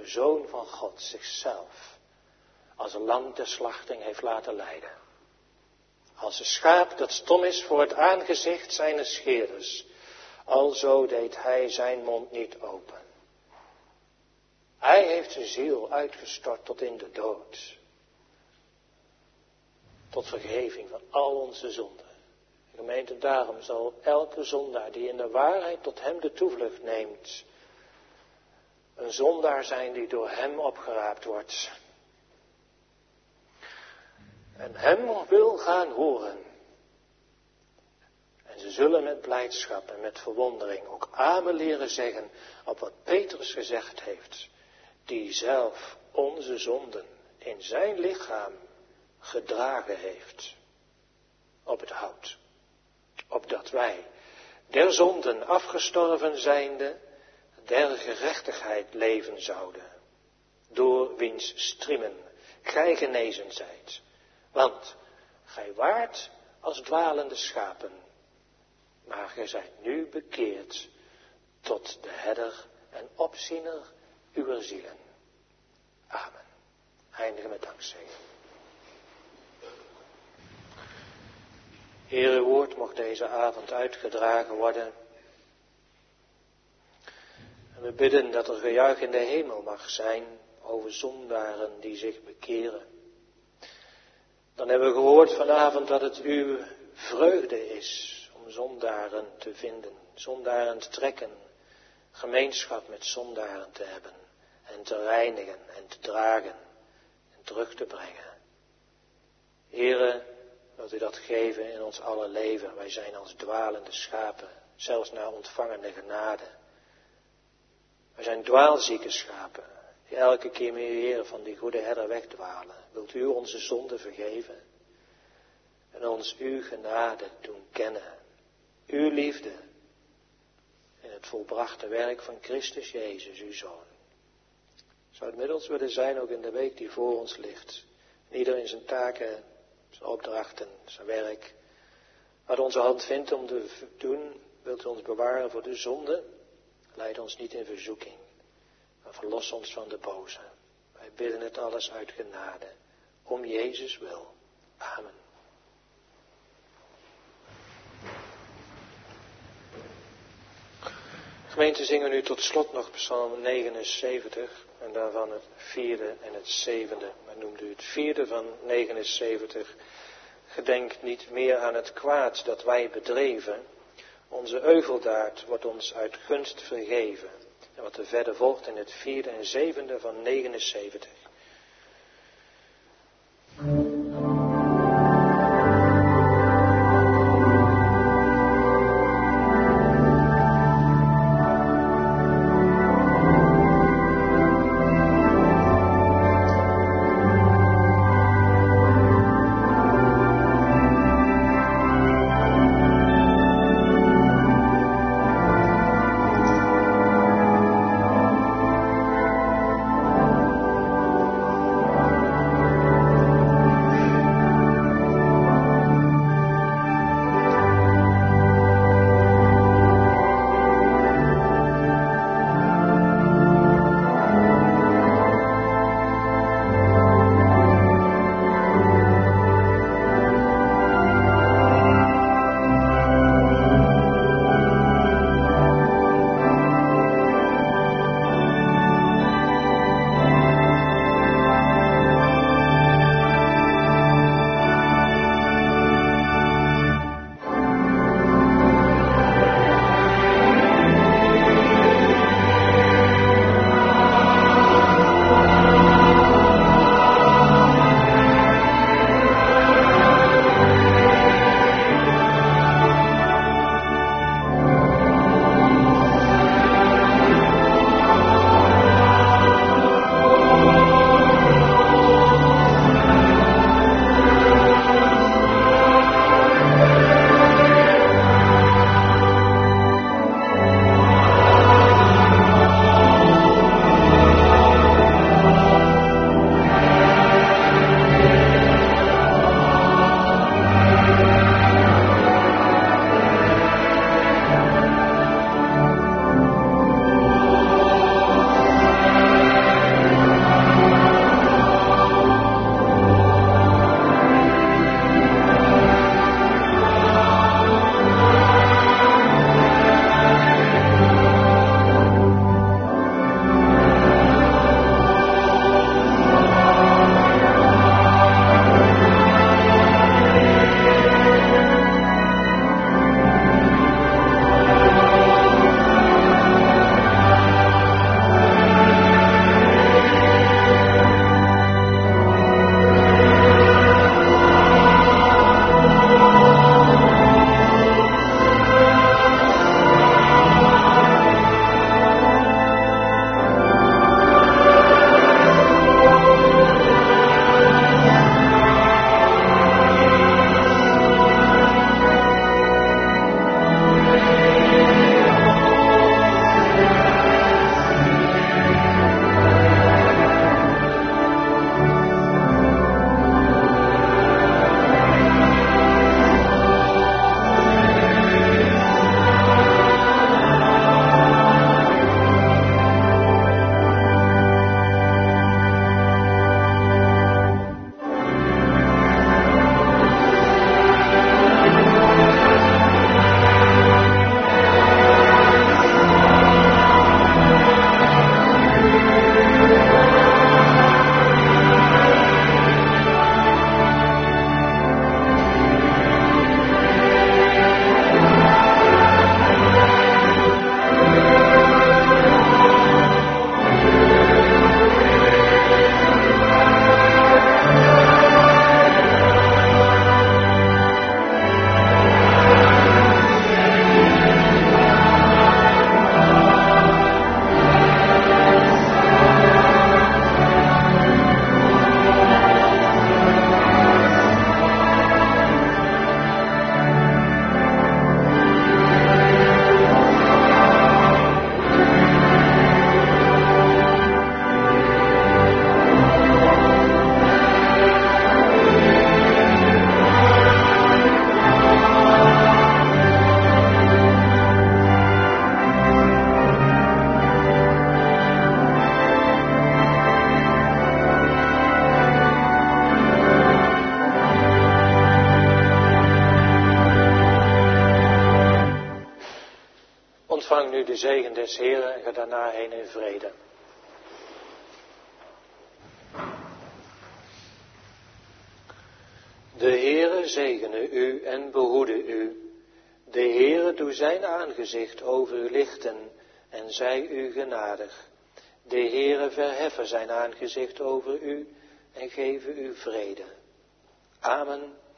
Zoon van God zichzelf als een lam ter slachting heeft laten leiden. Als een schaap dat stom is voor het aangezicht zijner scheerders, alzo deed hij zijn mond niet open. Hij heeft zijn ziel uitgestort tot in de dood. Tot vergeving van al onze zonden. Gemeente, daarom zal elke zondaar die in de waarheid tot hem de toevlucht neemt, een zondaar zijn die door hem opgeraapt wordt. En hem wil gaan horen. En ze zullen met blijdschap en met verwondering ook amen leren zeggen op wat Petrus gezegd heeft. Die zelf onze zonden in zijn lichaam gedragen heeft. Op het hout. Opdat wij, der zonden afgestorven zijnde, der gerechtigheid leven zouden. Door wiens striemen gij genezen zijt. Want gij waart als dwalende schapen, maar gij zijt nu bekeerd tot de herder en opziener uwer zielen. Amen. Eindigen met dankzegging. Heer, uw woord mocht deze avond uitgedragen worden. En we bidden dat er gejuich in de hemel mag zijn over zondaren die zich bekeren. Dan hebben we gehoord vanavond dat het uw vreugde is om zondaren te vinden, zondaren te trekken, gemeenschap met zondaren te hebben en te reinigen en te dragen en terug te brengen. Heere, wilt u dat geven in ons aller leven? Wij zijn als dwalende schapen, zelfs na ontvangende genade. Wij zijn dwaalzieke schapen, die elke keer meer van die goede herder wegdwalen. Wilt u onze zonde vergeven en ons uw genade doen kennen, uw liefde in het volbrachte werk van Christus Jezus, uw Zoon. Zou het middels willen zijn ook in de week die voor ons ligt. En ieder in zijn taken, zijn opdrachten, zijn werk. Wat onze hand vindt om te doen, wilt u ons bewaren voor de zonde. Leid ons niet in verzoeking, maar verlos ons van de boze. Wij bidden het alles uit genade, om Jezus wil. Amen. Gemeente, zingen nu tot slot nog Psalm 79 en daarvan het 4e en het 7e. Men noemt u het 4e van 79. Gedenk niet meer aan het kwaad dat wij bedreven. Onze euveldaad wordt ons uit gunst vergeven. En wat er verder volgt in het 4e en 7e van 79. zegen des Heeren en ga daarna heen in vrede. De Heere zegene u en behoede u. De Heere doe zijn aangezicht over u lichten en zij u genadig. De Heere verheffen zijn aangezicht over u en geven u vrede. Amen.